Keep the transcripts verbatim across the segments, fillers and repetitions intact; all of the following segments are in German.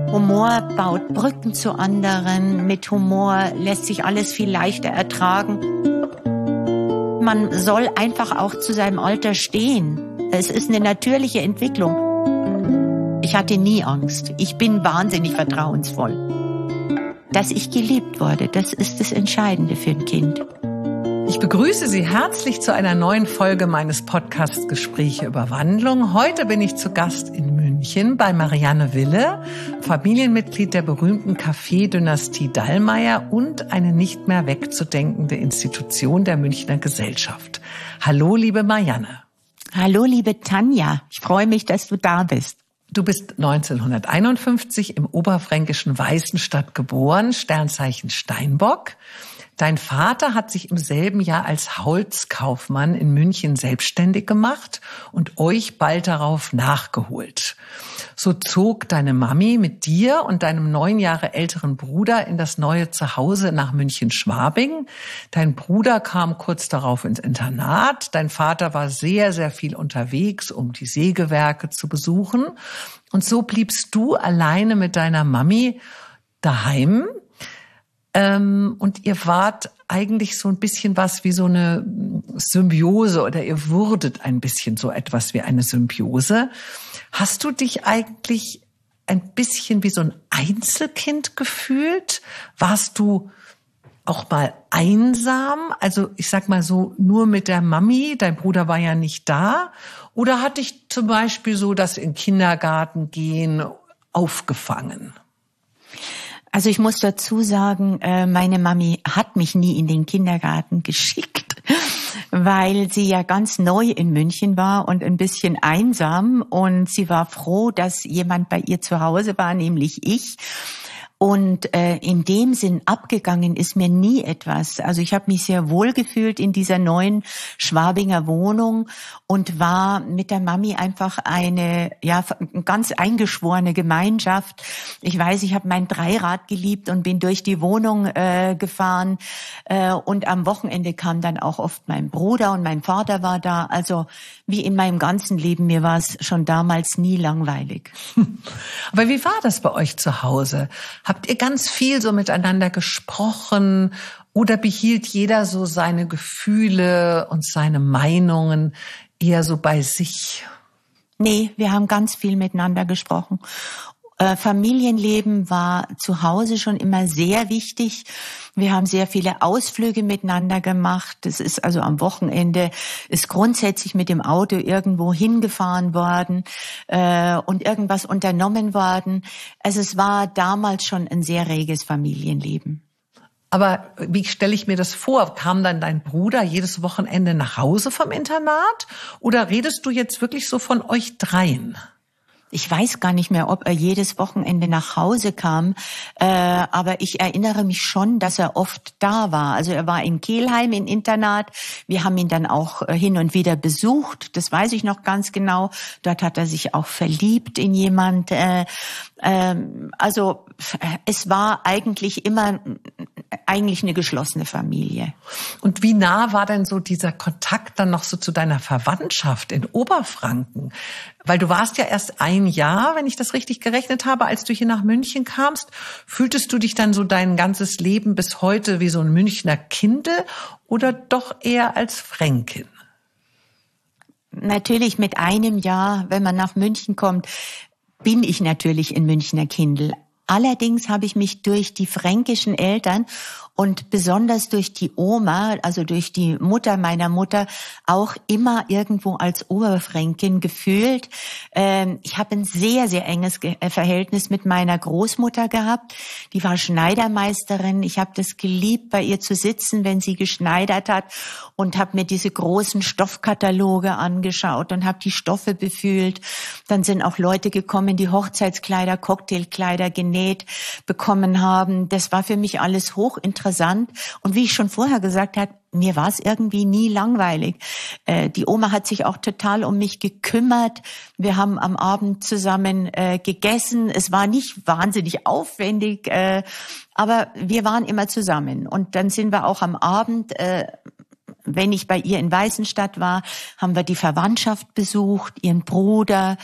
Humor baut Brücken zu anderen. Mit Humor lässt sich alles viel leichter ertragen. Man soll einfach auch zu seinem Alter stehen. Es ist eine natürliche Entwicklung. Ich hatte nie Angst. Ich bin wahnsinnig vertrauensvoll. Dass ich geliebt wurde, das ist das Entscheidende für ein Kind. Ich begrüße Sie herzlich zu einer neuen Folge meines Podcasts Gespräche über Wandlung. Heute bin ich zu Gast in München bei Marianne Wille, Familienmitglied der berühmten Kaffee-Dynastie Dallmayr und eine nicht mehr wegzudenkende Institution der Münchner Gesellschaft. Hallo, liebe Marianne. Hallo, liebe Tanja. Ich freue mich, dass du da bist. Du bist neunzehnhunderteinundfünfzig im oberfränkischen Weißenstadt geboren, Sternzeichen Steinbock. Dein Vater hat sich im selben Jahr als Holzkaufmann in München selbstständig gemacht und euch bald darauf nachgeholt. So zog deine Mami mit dir und deinem neun Jahre älteren Bruder in das neue Zuhause nach München-Schwabing. Dein Bruder kam kurz darauf ins Internat. Dein Vater war sehr, sehr viel unterwegs, um die Sägewerke zu besuchen. Und so bliebst du alleine mit deiner Mami daheim. Ähm, und ihr wart eigentlich so ein bisschen was wie so eine Symbiose oder ihr wurdet ein bisschen so etwas wie eine Symbiose. Hast du dich eigentlich ein bisschen wie so ein Einzelkind gefühlt? Warst du auch mal einsam? Also ich sag mal so nur mit der Mami, dein Bruder war ja nicht da. Oder hat dich zum Beispiel so das in den Kindergarten gehen aufgefangen? Also ich muss dazu sagen, meine Mami hat mich nie in den Kindergarten geschickt, weil sie ja ganz neu in München war und ein bisschen einsam. Und sie war froh, dass jemand bei ihr zu Hause war, nämlich ich. Und äh, in dem Sinn abgegangen ist mir nie etwas. Also ich habe mich sehr wohl gefühlt in dieser neuen Schwabinger Wohnung und war mit der Mami einfach eine ja ganz eingeschworene Gemeinschaft. Ich weiß, ich habe mein Dreirad geliebt und bin durch die Wohnung äh, gefahren. Äh, und am Wochenende kam dann auch oft mein Bruder und mein Vater war da. Also wie in meinem ganzen Leben, mir war es schon damals nie langweilig. Aber wie war das bei euch zu Hause? Habt ihr ganz viel so miteinander gesprochen oder behielt jeder so seine Gefühle und seine Meinungen eher so bei sich? Nee, wir haben ganz viel miteinander gesprochen. Äh, Familienleben war zu Hause schon immer sehr wichtig. Wir haben sehr viele Ausflüge miteinander gemacht. Das ist also am Wochenende, ist grundsätzlich mit dem Auto irgendwo hingefahren worden äh, und irgendwas unternommen worden. Also es war damals schon ein sehr reges Familienleben. Aber wie stelle ich mir das vor? Kam dann dein Bruder jedes Wochenende nach Hause vom Internat? Oder redest du jetzt wirklich so von euch dreien? Ich weiß gar nicht mehr, ob er jedes Wochenende nach Hause kam, äh, aber ich erinnere mich schon, dass er oft da war. Also er war in Kelheim im Internat. Wir haben ihn dann auch äh, hin und wieder besucht. Das weiß ich noch ganz genau. Dort hat er sich auch verliebt in jemand. Äh, äh, also es war eigentlich immer eigentlich eine geschlossene Familie. Und wie nah war denn so dieser Kontakt dann noch so zu deiner Verwandtschaft in Oberfranken? Weil du warst ja erst ein Jahr, wenn ich das richtig gerechnet habe, als du hier nach München kamst. Fühltest du dich dann so dein ganzes Leben bis heute wie so ein Münchner Kindl oder doch eher als Fränkin? Natürlich mit einem Jahr, wenn man nach München kommt, bin ich natürlich ein Münchner Kindl. Allerdings habe ich mich durch die fränkischen Eltern und besonders durch die Oma, also durch die Mutter meiner Mutter, auch immer irgendwo als Oberfränkin gefühlt. Ich habe ein sehr, sehr enges Verhältnis mit meiner Großmutter gehabt. Die war Schneidermeisterin. Ich habe das geliebt, bei ihr zu sitzen, wenn sie geschneidert hat und habe mir diese großen Stoffkataloge angeschaut und habe die Stoffe befühlt. Dann sind auch Leute gekommen, die Hochzeitskleider, Cocktailkleider genäht bekommen haben. Das war für mich alles hochinteressant. Und wie ich schon vorher gesagt habe, mir war es irgendwie nie langweilig. Äh, die Oma hat sich auch total um mich gekümmert. Wir haben am Abend zusammen äh, gegessen. Es war nicht wahnsinnig aufwendig, äh, aber wir waren immer zusammen. Und dann sind wir auch am Abend, äh, wenn ich bei ihr in Weißenstadt war, haben wir die Verwandtschaft besucht, ihren Bruder,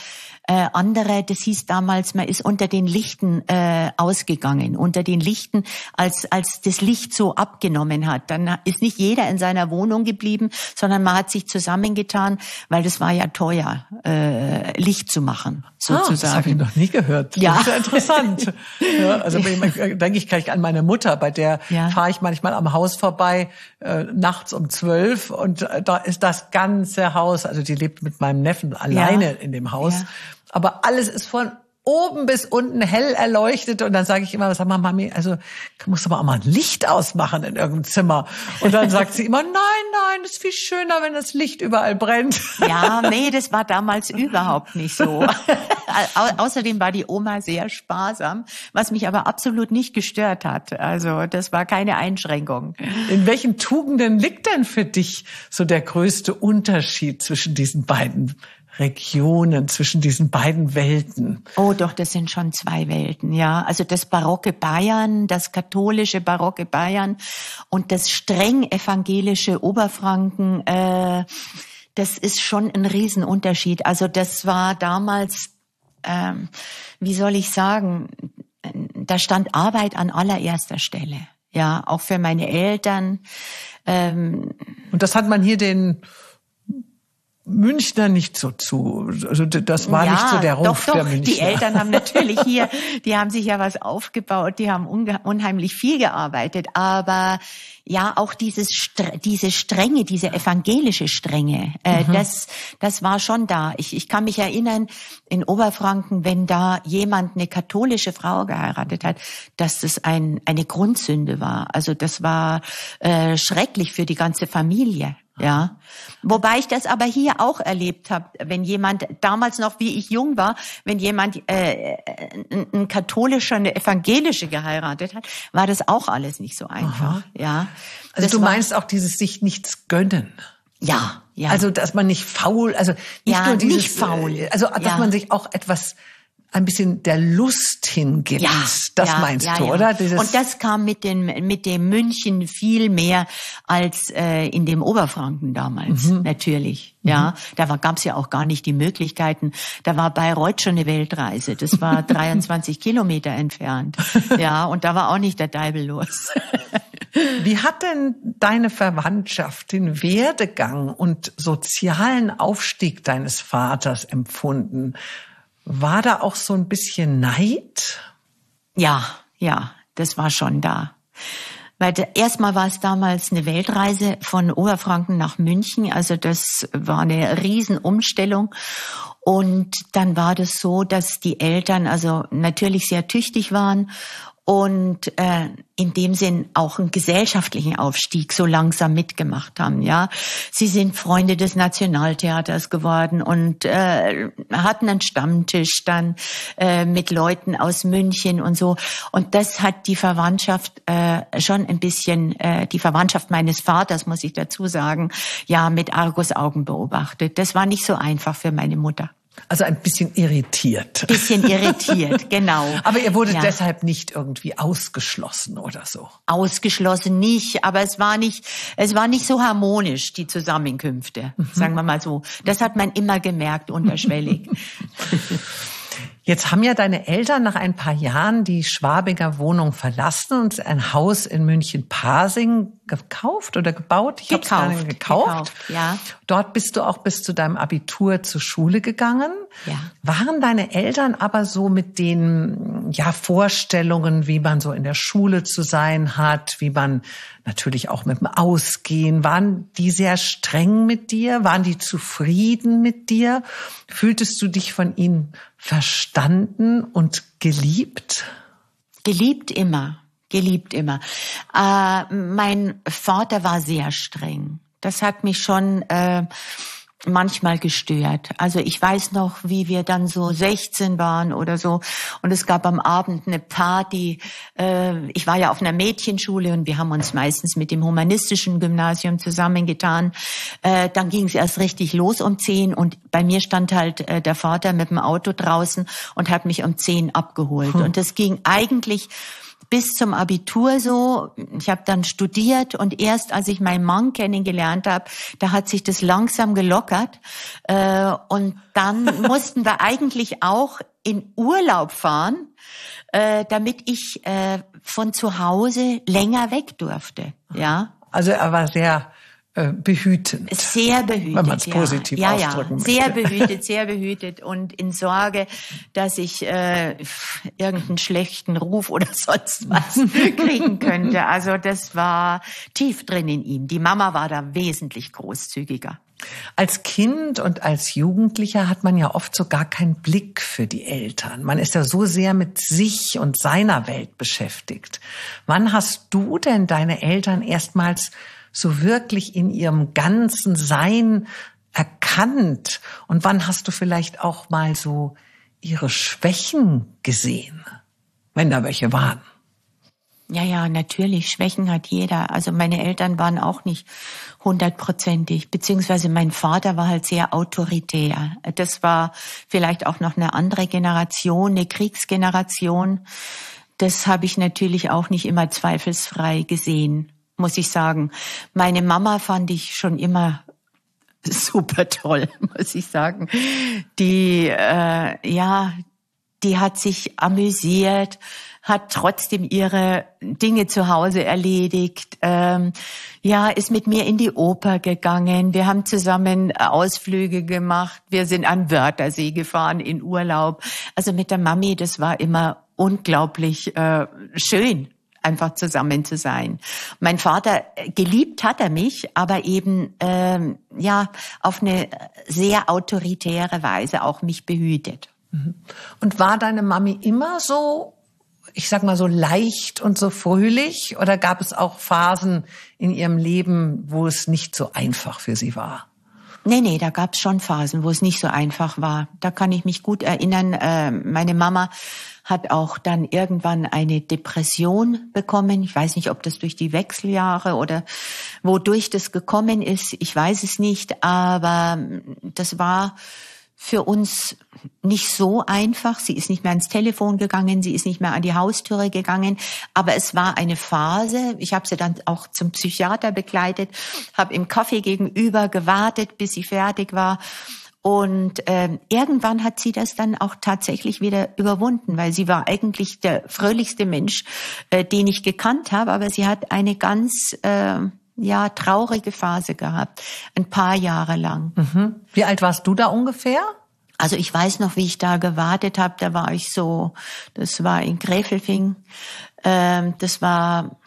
Äh, andere, das hieß damals, man ist unter den Lichten äh, ausgegangen, unter den Lichten, als als das Licht so abgenommen hat. Dann ist nicht jeder in seiner Wohnung geblieben, sondern man hat sich zusammengetan, weil das war ja teuer, äh, Licht zu machen, sozusagen. Ah, das habe ich noch nie gehört. Ja. Das ist ja interessant. Ja, also denke ich gleich an meine Mutter, bei der ja. fahre ich manchmal am Haus vorbei, äh, nachts um zwölf, und äh, da ist das ganze Haus, also die lebt mit meinem Neffen alleine ja. in dem Haus, ja. aber alles ist von oben bis unten hell erleuchtet, und dann sage ich immer, sag mal, Mami, also musst du aber auch mal ein Licht ausmachen in irgendeinem Zimmer. Und dann sagt sie immer, nein, nein, das ist viel schöner, wenn das Licht überall brennt. Ja, nee, das war damals überhaupt nicht so. Au- außerdem war die Oma sehr sparsam, was mich aber absolut nicht gestört hat. Also das war keine Einschränkung. In welchen Tugenden liegt denn für dich so der größte Unterschied zwischen diesen beiden Regionen, zwischen diesen beiden Welten? Oh, doch, das sind schon zwei Welten, ja. Also das barocke Bayern, das katholische barocke Bayern und das streng evangelische Oberfranken, äh, das ist schon ein Riesenunterschied. Also das war damals, ähm, wie soll ich sagen, da stand Arbeit an allererster Stelle. Ja, auch für meine Eltern. Ähm, und das hat man hier den Münchner nicht so zu, also das war ja, nicht so der Ruf doch, doch. der Münchner. Die Eltern haben natürlich hier, die haben sich ja was aufgebaut, die haben unge- unheimlich viel gearbeitet, aber ja, auch dieses diese Strenge, diese evangelische Strenge, äh, mhm. das das war schon da. Ich ich kann mich erinnern, in Oberfranken, wenn da jemand eine katholische Frau geheiratet hat, dass das ein eine Grundsünde war. Also das war äh, schrecklich für die ganze Familie. Ja, wobei ich das aber hier auch erlebt habe, wenn jemand, damals noch, wie ich jung war, wenn jemand äh, ein, ein katholischer, eine evangelische geheiratet hat, war das auch alles nicht so einfach. Aha. Ja, also das du war, meinst auch dieses sich nichts gönnen. Ja, ja. Also dass man nicht faul, also nicht ja, nur dieses, nicht faul. also dass ja. man sich auch etwas ein bisschen der Lust hingibt. Ja, das ja, meinst ja, du, ja. oder? Dieses und das kam mit dem mit dem München viel mehr als äh, in dem Oberfranken damals, mhm. natürlich. Mhm. Ja, da war, gab's ja auch gar nicht die Möglichkeiten. Da war Bayreuth schon eine Weltreise. Das war dreiundzwanzig Kilometer entfernt. Ja, und da war auch nicht der Deibel los. Wie hat denn deine Verwandtschaft den Werdegang und sozialen Aufstieg deines Vaters empfunden? War da auch so ein bisschen Neid? Ja, ja, das war schon da. Weil erstmal war es damals eine Weltreise von Oberfranken nach München, also das war eine Riesenumstellung. Und dann war das so, dass die Eltern also natürlich sehr tüchtig waren und äh, in dem Sinn auch einen gesellschaftlichen Aufstieg so langsam mitgemacht haben. Ja, sie sind Freunde des Nationaltheaters geworden und äh, hatten einen Stammtisch dann äh, mit Leuten aus München und so. Und das hat die Verwandtschaft äh, schon ein bisschen, äh, die Verwandtschaft meines Vaters, muss ich dazu sagen, ja mit Argusaugen beobachtet. Das war nicht so einfach für meine Mutter. Also ein bisschen irritiert. Bisschen irritiert, genau. Aber ihr wurdet ja. deshalb nicht irgendwie ausgeschlossen oder so? Ausgeschlossen nicht, aber es war nicht, es war nicht so harmonisch, die Zusammenkünfte, mhm. sagen wir mal so. Das hat man immer gemerkt, unterschwellig. Jetzt haben ja deine Eltern nach ein paar Jahren die Schwabinger Wohnung verlassen und ein Haus in München-Pasing gekauft oder gebaut? Ich gekauft, habe es gekauft. gekauft. Ja. Dort bist du auch bis zu deinem Abitur zur Schule gegangen. Ja. Waren deine Eltern aber so mit den ja, Vorstellungen, wie man so in der Schule zu sein hat, wie man natürlich auch mit dem Ausgehen, waren die sehr streng mit dir? Waren die zufrieden mit dir? Fühltest du dich von ihnen verstanden und geliebt? Geliebt immer, geliebt immer. Äh, mein Vater war sehr streng. Das hat mich schon äh, manchmal gestört. Also ich weiß noch, wie wir dann so sechzehn waren oder so und es gab am Abend eine Party. Äh, ich war ja auf einer Mädchenschule und wir haben uns meistens mit dem humanistischen Gymnasium zusammengetan. Äh, dann ging es erst richtig los um zehn und bei mir stand halt äh, der Vater mit dem Auto draußen und hat mich um zehn abgeholt. Hm. Und das ging eigentlich bis zum Abitur so. Ich habe dann studiert und erst als ich meinen Mann kennengelernt habe, da hat sich das langsam gelockert. Äh, und dann mussten wir eigentlich auch in Urlaub fahren, äh, damit ich äh, von zu Hause länger weg durfte. Ja. Also er war sehr äh, behütend. Sehr behütet, wenn man es ja. positiv ja, ausdrücken ja. Sehr möchte. behütet, sehr behütet und in Sorge, dass ich äh, irgendeinen schlechten Ruf oder sonst was kriegen könnte. Also das war tief drin in ihm. Die Mama war da wesentlich großzügiger. Als Kind und als Jugendlicher hat man ja oft so gar keinen Blick für die Eltern. Man ist ja so sehr mit sich und seiner Welt beschäftigt. Wann hast du denn deine Eltern erstmals so wirklich in ihrem ganzen Sein erkannt? Und wann hast du vielleicht auch mal so ihre Schwächen gesehen, wenn da welche waren? Ja, ja, natürlich. Schwächen hat jeder. Also meine Eltern waren auch nicht hundertprozentig, beziehungsweise mein Vater war halt sehr autoritär. Das war vielleicht auch noch eine andere Generation, eine Kriegsgeneration. Das habe ich natürlich auch nicht immer zweifelsfrei gesehen, muss ich sagen. Meine Mama fand ich schon immer super toll, muss ich sagen. Die, äh, ja, die hat sich amüsiert, hat trotzdem ihre Dinge zu Hause erledigt, ähm, ja, ist mit mir in die Oper gegangen. Wir haben zusammen Ausflüge gemacht. Wir sind an Wörthersee gefahren in Urlaub. Also mit der Mami, das war immer unglaublich äh, schön, einfach zusammen zu sein. Mein Vater, geliebt hat er mich, aber eben ähm, ja auf eine sehr autoritäre Weise auch mich behütet. Und war deine Mami immer so, ich sag mal so leicht und so fröhlich, oder gab es auch Phasen in ihrem Leben, wo es nicht so einfach für sie war? Nee, nee, da gab es schon Phasen, wo es nicht so einfach war. Da kann ich mich gut erinnern. Äh, meine Mama hat auch dann irgendwann eine Depression bekommen. Ich weiß nicht, ob das durch die Wechseljahre oder wodurch das gekommen ist. Ich weiß es nicht, aber das war für uns nicht so einfach. Sie ist nicht mehr ans Telefon gegangen, sie ist nicht mehr an die Haustüre gegangen. Aber es war eine Phase. Ich habe sie dann auch zum Psychiater begleitet, habe im Café gegenüber gewartet, bis sie fertig war. Und äh, irgendwann hat sie das dann auch tatsächlich wieder überwunden, weil sie war eigentlich der fröhlichste Mensch, äh, den ich gekannt habe. Aber sie hat eine ganz äh, ja traurige Phase gehabt, ein paar Jahre lang. Mhm. Wie alt warst du da ungefähr? Also ich weiß noch, wie ich da gewartet habe. Da war ich so, das war in Gräfelfing. Ähm, das war,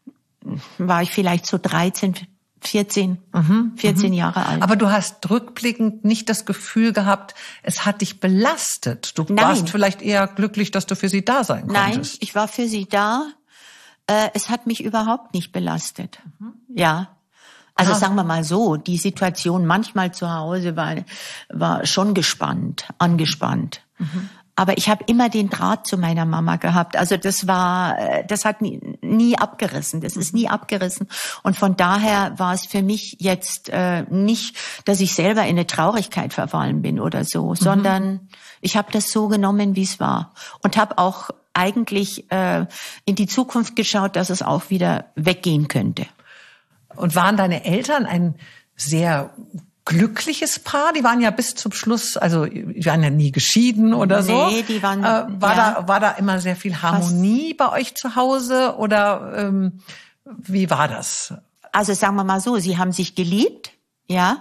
war ich vielleicht so dreizehn, vierzehn, mhm, vierzehn mhm. Jahre alt. Aber du hast rückblickend nicht das Gefühl gehabt, es hat dich belastet. Du Nein. warst vielleicht eher glücklich, dass du für sie da sein konntest. Nein, ich war für sie da. Äh, es hat mich überhaupt nicht belastet. Mhm. Ja. Also ah. sagen wir mal so, die Situation manchmal zu Hause war, war schon gespannt, angespannt. Mhm. Aber ich habe immer den Draht zu meiner Mama gehabt. Also das war, das hat nie, nie abgerissen. Das ist nie abgerissen. Und von daher war es für mich jetzt äh, nicht, dass ich selber in eine Traurigkeit verfallen bin oder so, mhm. sondern ich habe das so genommen, wie es war. Und habe auch eigentlich äh, in die Zukunft geschaut, dass es auch wieder weggehen könnte. Und waren deine Eltern ein sehr glückliches Paar? Die waren ja bis zum Schluss, also die waren ja nie geschieden oder so. Nee, die waren, äh, war ja, da war da immer sehr viel Harmonie fast bei euch zu Hause oder ähm, wie war das? Also sagen wir mal so, sie haben sich geliebt, ja,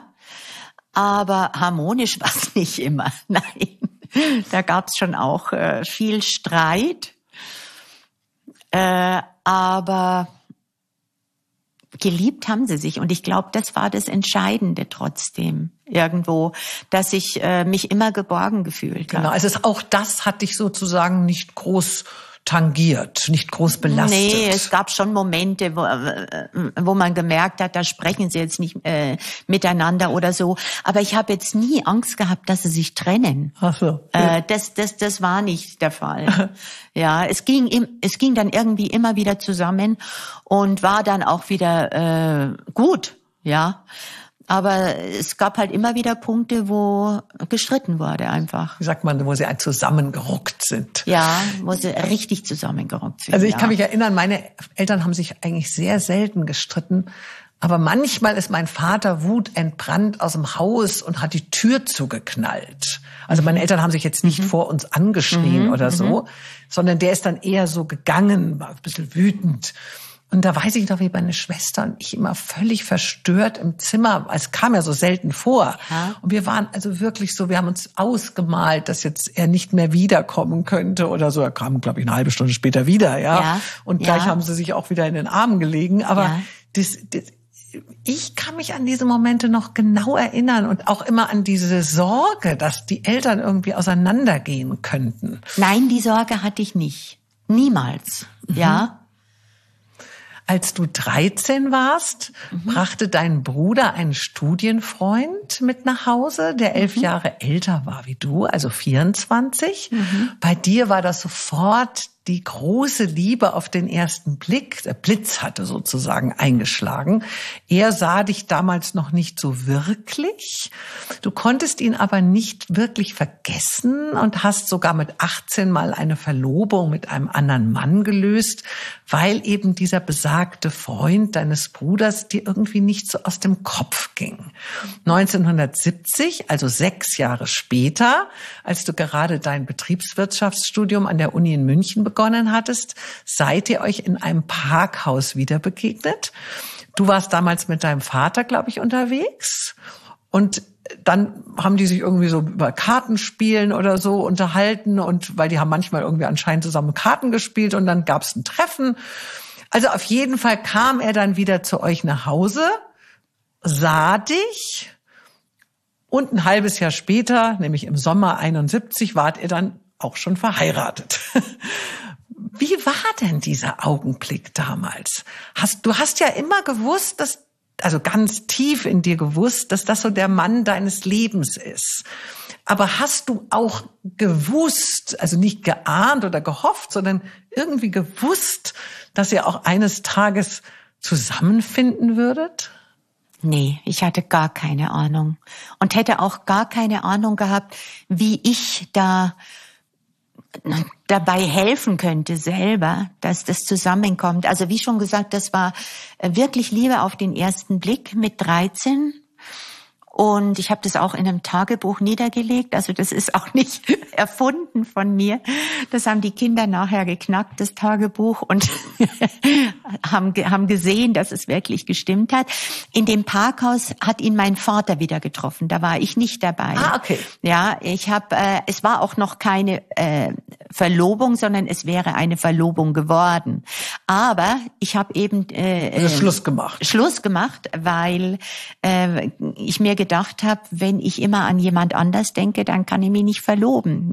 aber harmonisch war es nicht immer. Nein, da gab es schon auch äh, viel Streit, äh, aber geliebt haben sie sich und ich glaube, das war das Entscheidende trotzdem irgendwo, dass ich äh, mich immer geborgen gefühlt habe. Genau, also es, auch das hat dich sozusagen nicht groß tangiert, nicht groß belastet. Nee, es gab schon Momente, wo, wo man gemerkt hat, da sprechen sie jetzt nicht äh, miteinander oder so. Aber ich habe jetzt nie Angst gehabt, dass sie sich trennen. Ach so. Äh, das, das, das war nicht der Fall. Ja, es ging, im, es ging dann irgendwie immer wieder zusammen und war dann auch wieder äh, gut. Ja. Aber es gab halt immer wieder Punkte, wo gestritten wurde einfach. Wie sagt man, wo sie zusammengerückt sind. Ja, wo sie richtig zusammengerückt sind. Also ich ja. kann mich erinnern, meine Eltern haben sich eigentlich sehr selten gestritten. Aber manchmal ist mein Vater wutentbrannt aus dem Haus und hat die Tür zugeknallt. Also meine Eltern haben sich jetzt nicht mhm. vor uns angeschrien mhm. oder so, mhm. sondern der ist dann eher so gegangen, war ein bisschen wütend. Und da weiß ich noch, wie meine Schwester und ich immer völlig verstört im Zimmer, es kam ja so selten vor. Ja. Und wir waren also wirklich so, wir haben uns ausgemalt, dass jetzt er nicht mehr wiederkommen könnte oder so. Er kam, glaube ich, eine halbe Stunde später wieder, ja. ja. Und gleich ja. haben sie sich auch wieder in den Armen gelegen. Aber ja. das, das, ich kann mich an diese Momente noch genau erinnern und auch immer an diese Sorge, dass die Eltern irgendwie auseinandergehen könnten. Nein, die Sorge hatte ich nicht. Niemals, mhm. ja. Als du dreizehn warst, mhm. brachte dein Bruder einen Studienfreund mit nach Hause, der elf mhm. Jahre älter war wie du, also vierundzwanzig. Mhm. Bei dir war das sofort die große Liebe auf den ersten Blick. Der Blitz hatte sozusagen eingeschlagen. Er sah dich damals noch nicht so wirklich. Du konntest ihn aber nicht wirklich vergessen und hast sogar mit achtzehn mal eine Verlobung mit einem anderen Mann gelöst, weil eben dieser besagte Freund deines Bruders dir irgendwie nicht so aus dem Kopf ging. neunzehnhundertsiebzig, also sechs Jahre später, als du gerade dein Betriebswirtschaftsstudium an der Uni in München begonnen hattest, seid ihr euch in einem Parkhaus wieder begegnet. Du warst damals mit deinem Vater, glaube ich, unterwegs. Und dann haben die sich irgendwie so über Kartenspielen oder so unterhalten. Und weil die haben manchmal irgendwie anscheinend zusammen Karten gespielt. Und dann gab es ein Treffen. Also auf jeden Fall kam er dann wieder zu euch nach Hause, sah dich. Und ein halbes Jahr später, nämlich im Sommer einundsiebzig, wart ihr dann auch schon verheiratet. Wie war denn dieser Augenblick damals? Hast, du hast ja immer gewusst, dass, also ganz tief in dir gewusst, dass das so der Mann deines Lebens ist. Aber hast du auch gewusst, also nicht geahnt oder gehofft, sondern irgendwie gewusst, dass ihr auch eines Tages zusammenfinden würdet? Nee, ich hatte gar keine Ahnung und hätte auch gar keine Ahnung gehabt, wie ich da dabei helfen könnte selber, dass das zusammenkommt. Also wie schon gesagt, das war wirklich Liebe auf den ersten Blick mit dreizehn. Und ich habe das auch in einem Tagebuch niedergelegt. Also das ist auch nicht erfunden von mir. Das haben die Kinder nachher geknackt, das Tagebuch, und haben, haben gesehen, dass es wirklich gestimmt hat. In dem Parkhaus hat ihn mein Vater wieder getroffen. Da war ich nicht dabei. Ah, okay. Ja, ich habe. Äh, es war auch noch keine äh, Verlobung, sondern es wäre eine Verlobung geworden. Aber ich habe eben äh, also Schluss gemacht. Schluss gemacht, weil äh, ich mir gedacht habe, wenn ich immer an jemand anders denke, dann kann ich mich nicht verloben.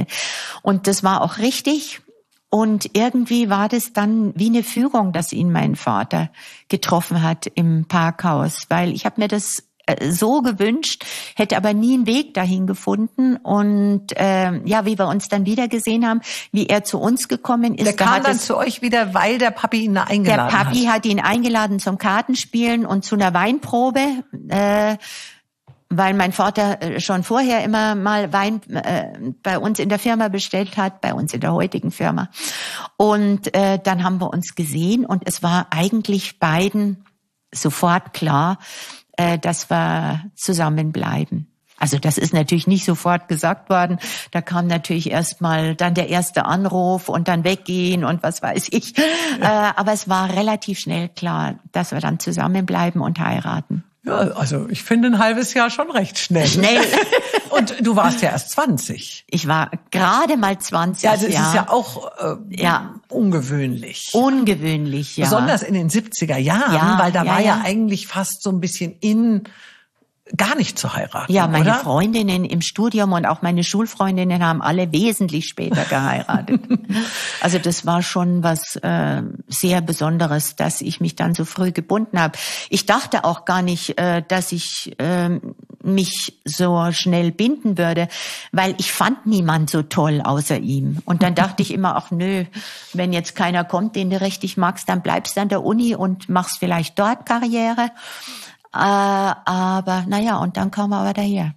Und das war auch richtig. Und irgendwie war das dann wie eine Fügung, dass ihn mein Vater getroffen hat im Parkhaus, weil ich habe mir das so gewünscht, hätte aber nie einen Weg dahin gefunden. Und äh, ja, wie wir uns dann wieder gesehen haben, wie er zu uns gekommen ist. Der kam dann zu euch wieder, weil der Papi ihn eingeladen hat. Der Papi hat. hat ihn eingeladen zum Kartenspielen und zu einer Weinprobe, äh, weil mein Vater schon vorher immer mal Wein äh, bei uns in der Firma bestellt hat, bei uns in der heutigen Firma. Und äh, dann haben wir uns gesehen und es war eigentlich beiden sofort klar, äh, dass wir zusammenbleiben. Also das ist natürlich nicht sofort gesagt worden. Da kam natürlich erst mal dann der erste Anruf und dann weggehen und was weiß ich. Ja. Äh, aber es war relativ schnell klar, dass wir dann zusammenbleiben und heiraten. Ja, also ich finde ein halbes Jahr schon recht schnell. Schnell. Und du warst ja erst zwanzig. Ich war gerade mal zwanzig. Ja, also es ja. ist ja auch äh, ja. ungewöhnlich. Ungewöhnlich, ja. Besonders in den siebziger Jahren, ja, weil da ja, war ja, ja eigentlich fast so ein bisschen in, gar nicht zu heiraten. Ja, meine oder? Freundinnen im Studium und auch meine Schulfreundinnen haben alle wesentlich später geheiratet. Also das war schon was äh, sehr Besonderes, dass ich mich dann so früh gebunden habe. Ich dachte auch gar nicht, äh, dass ich äh, mich so schnell binden würde, weil ich fand niemand so toll außer ihm. Und dann dachte ich immer, ach nö, wenn jetzt keiner kommt, den du richtig magst, dann bleibst du an der Uni und machst vielleicht dort Karriere. aber naja, und dann kam er aber daher.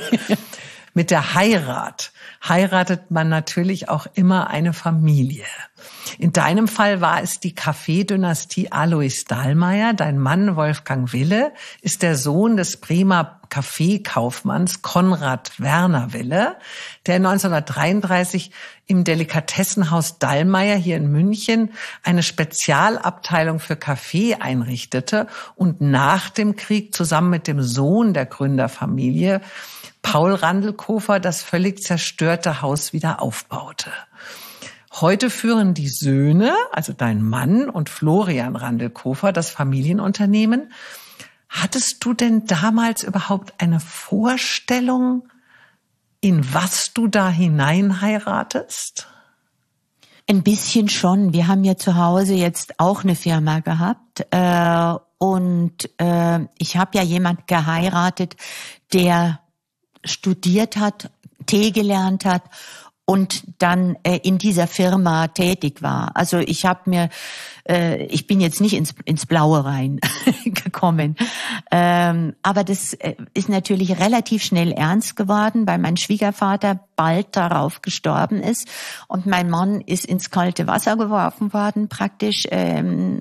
Mit der Heirat heiratet man natürlich auch immer eine Familie. In deinem Fall war es die Kaffeedynastie Alois Dallmayr. Dein Mann Wolfgang Wille ist der Sohn des Bremer Kaffeekaufmanns Konrad Werner Wille, der neunzehnhundertdreiunddreißig im Delikatessenhaus Dallmayr hier in München eine Spezialabteilung für Kaffee einrichtete und nach dem Krieg zusammen mit dem Sohn der Gründerfamilie Paul Randelkofer das völlig zerstörte Haus wieder aufbaute. Heute führen die Söhne, also dein Mann und Florian Randelkofer, das Familienunternehmen. Hattest du denn damals überhaupt eine Vorstellung, in was du da hinein heiratest? Ein bisschen schon. Wir haben ja zu Hause jetzt auch eine Firma gehabt. Äh, und äh, ich habe ja jemand geheiratet, der studiert hat, Tee gelernt hat und dann äh, in dieser Firma tätig war. Also ich habe mir, äh, ich bin jetzt nicht ins, ins Blaue rein gekommen. Ähm, aber das äh, ist natürlich relativ schnell ernst geworden, weil mein Schwiegervater bald darauf gestorben ist und mein Mann ist ins kalte Wasser geworfen worden, praktisch ähm,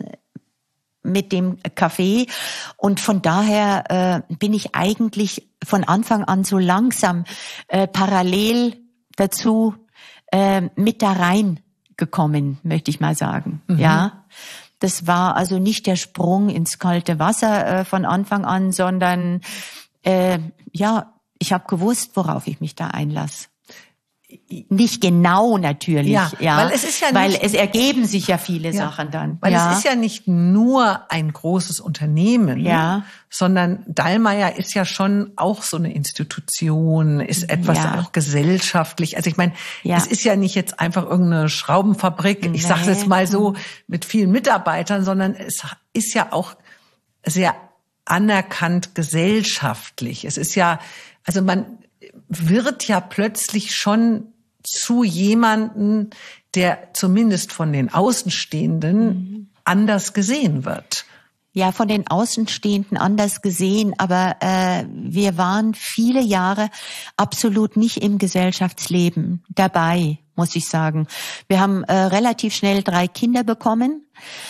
mit dem Kaffee. Und von daher äh, bin ich eigentlich von Anfang an so langsam äh, parallel dazu äh, mit da reingekommen, möchte ich mal sagen. Mhm. Ja, das war also nicht der Sprung ins kalte Wasser äh, von Anfang an, sondern äh, ja, ich habe gewusst, worauf ich mich da einlasse. Nicht genau natürlich, ja, ja, weil es ist ja nicht, weil es ergeben sich ja viele ja, Sachen dann. Weil ja. es ist ja nicht nur ein großes Unternehmen, ja. sondern Dallmayr ist ja schon auch so eine Institution, ist etwas ja. auch gesellschaftlich. Also ich meine, ja. es ist ja nicht jetzt einfach irgendeine Schraubenfabrik, ich nee. sage es jetzt mal so, mit vielen Mitarbeitern, sondern es ist ja auch sehr anerkannt gesellschaftlich. Es ist ja, also man wird ja plötzlich schon zu jemanden, der zumindest von den Außenstehenden mhm. anders gesehen wird. Ja, von den Außenstehenden anders gesehen, aber äh, wir waren viele Jahre absolut nicht im Gesellschaftsleben dabei, muss ich sagen. Wir haben äh, relativ schnell drei Kinder bekommen.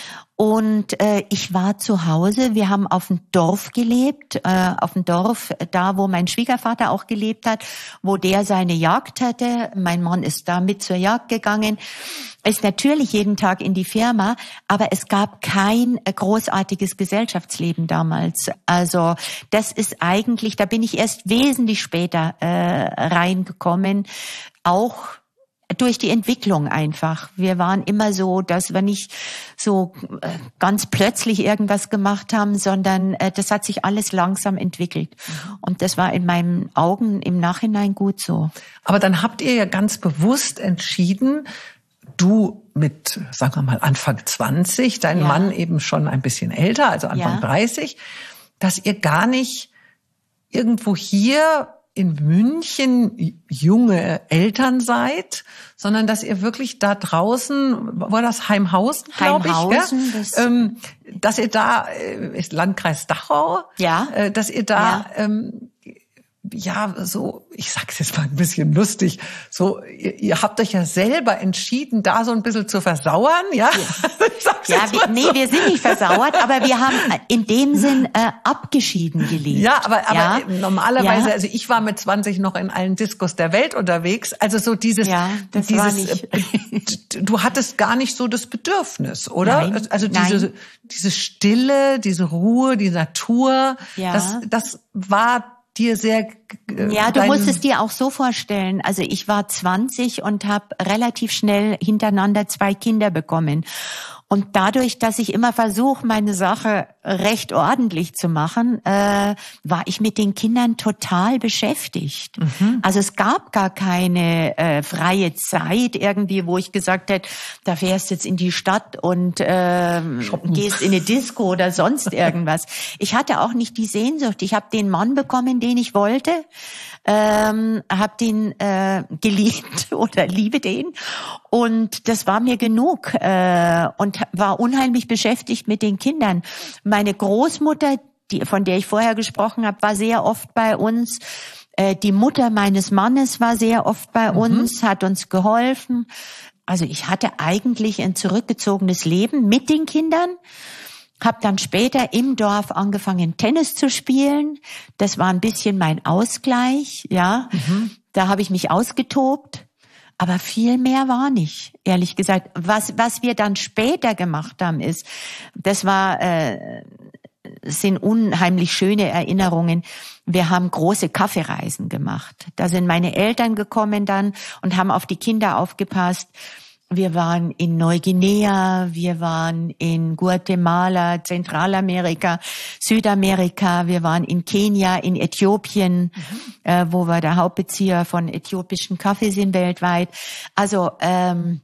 Und äh, ich war zu Hause, wir haben auf dem Dorf gelebt, äh, auf dem Dorf, da wo mein Schwiegervater auch gelebt hat, wo der seine Jagd hatte. Mein Mann ist da mit zur Jagd gegangen, ist natürlich jeden Tag in die Firma, aber es gab kein großartiges Gesellschaftsleben damals. Also das ist eigentlich, da bin ich erst wesentlich später äh, reingekommen, auch durch die Entwicklung einfach. Wir waren immer so, dass wir nicht so äh, ganz plötzlich irgendwas gemacht haben, sondern äh, das hat sich alles langsam entwickelt. Und das war in meinen Augen im Nachhinein gut so. Aber dann habt ihr ja ganz bewusst entschieden, du mit, sagen wir mal, Anfang zwanzig, dein ja. Mann eben schon ein bisschen älter, also Anfang ja. dreißig, dass ihr gar nicht irgendwo hier in München junge Eltern seid, sondern dass ihr wirklich da draußen, war das Heimhausen, glaube ich, Heimhausen, ja? das ähm, dass ihr da, ist Landkreis Dachau, ja, äh, dass ihr da, ja. ähm, ja, so, ich sag's jetzt mal ein bisschen lustig, so, ihr, ihr habt euch ja selber entschieden, da so ein bisschen zu versauern, ja? Ja, ja wir, nee, so. wir sind nicht versauert, aber wir haben in dem Sinn äh, abgeschieden gelebt. Ja, aber, aber ja? normalerweise, ja. also ich war mit zwanzig noch in allen Diskos der Welt unterwegs, also so dieses, ja, das dieses, war nicht. Du hattest gar nicht so das Bedürfnis, oder? Nein, also diese, nein. diese Stille, diese Ruhe, die Natur, ja. das, das war dir sehr... Äh, ja, du musst es dir auch so vorstellen. Also ich war zwanzig und habe relativ schnell hintereinander zwei Kinder bekommen. Und dadurch, dass ich immer versuche, meine Sache recht ordentlich zu machen, äh, war ich mit den Kindern total beschäftigt. Mhm. Also es gab gar keine äh, freie Zeit irgendwie, wo ich gesagt hätte, da fährst jetzt in die Stadt und äh, gehst in eine Disco oder sonst irgendwas. Ich hatte auch nicht die Sehnsucht. Ich habe den Mann bekommen, den ich wollte. Ähm, habe den äh, geliebt oder liebe den und das war mir genug äh, und war unheimlich beschäftigt mit den Kindern. Meine Großmutter, die, von der ich vorher gesprochen habe, war sehr oft bei uns. Äh, die Mutter meines Mannes war sehr oft bei mhm. uns, hat uns geholfen. Also ich hatte eigentlich ein zurückgezogenes Leben mit den Kindern. Hab dann später im Dorf angefangen, Tennis zu spielen. Das war ein bisschen mein Ausgleich, ja. Mhm. Da habe ich mich ausgetobt. Aber viel mehr war nicht, ehrlich gesagt. Was was wir dann später gemacht haben, ist, das war äh, sind unheimlich schöne Erinnerungen. Wir haben große Kaffeereisen gemacht. Da sind meine Eltern gekommen dann und haben auf die Kinder aufgepasst. Wir waren in Neuguinea, wir waren in Guatemala, Zentralamerika, Südamerika, wir waren in Kenia, in Äthiopien, mhm. äh, wo wir der Hauptbezieher von äthiopischen Kaffee sind weltweit. Also ähm,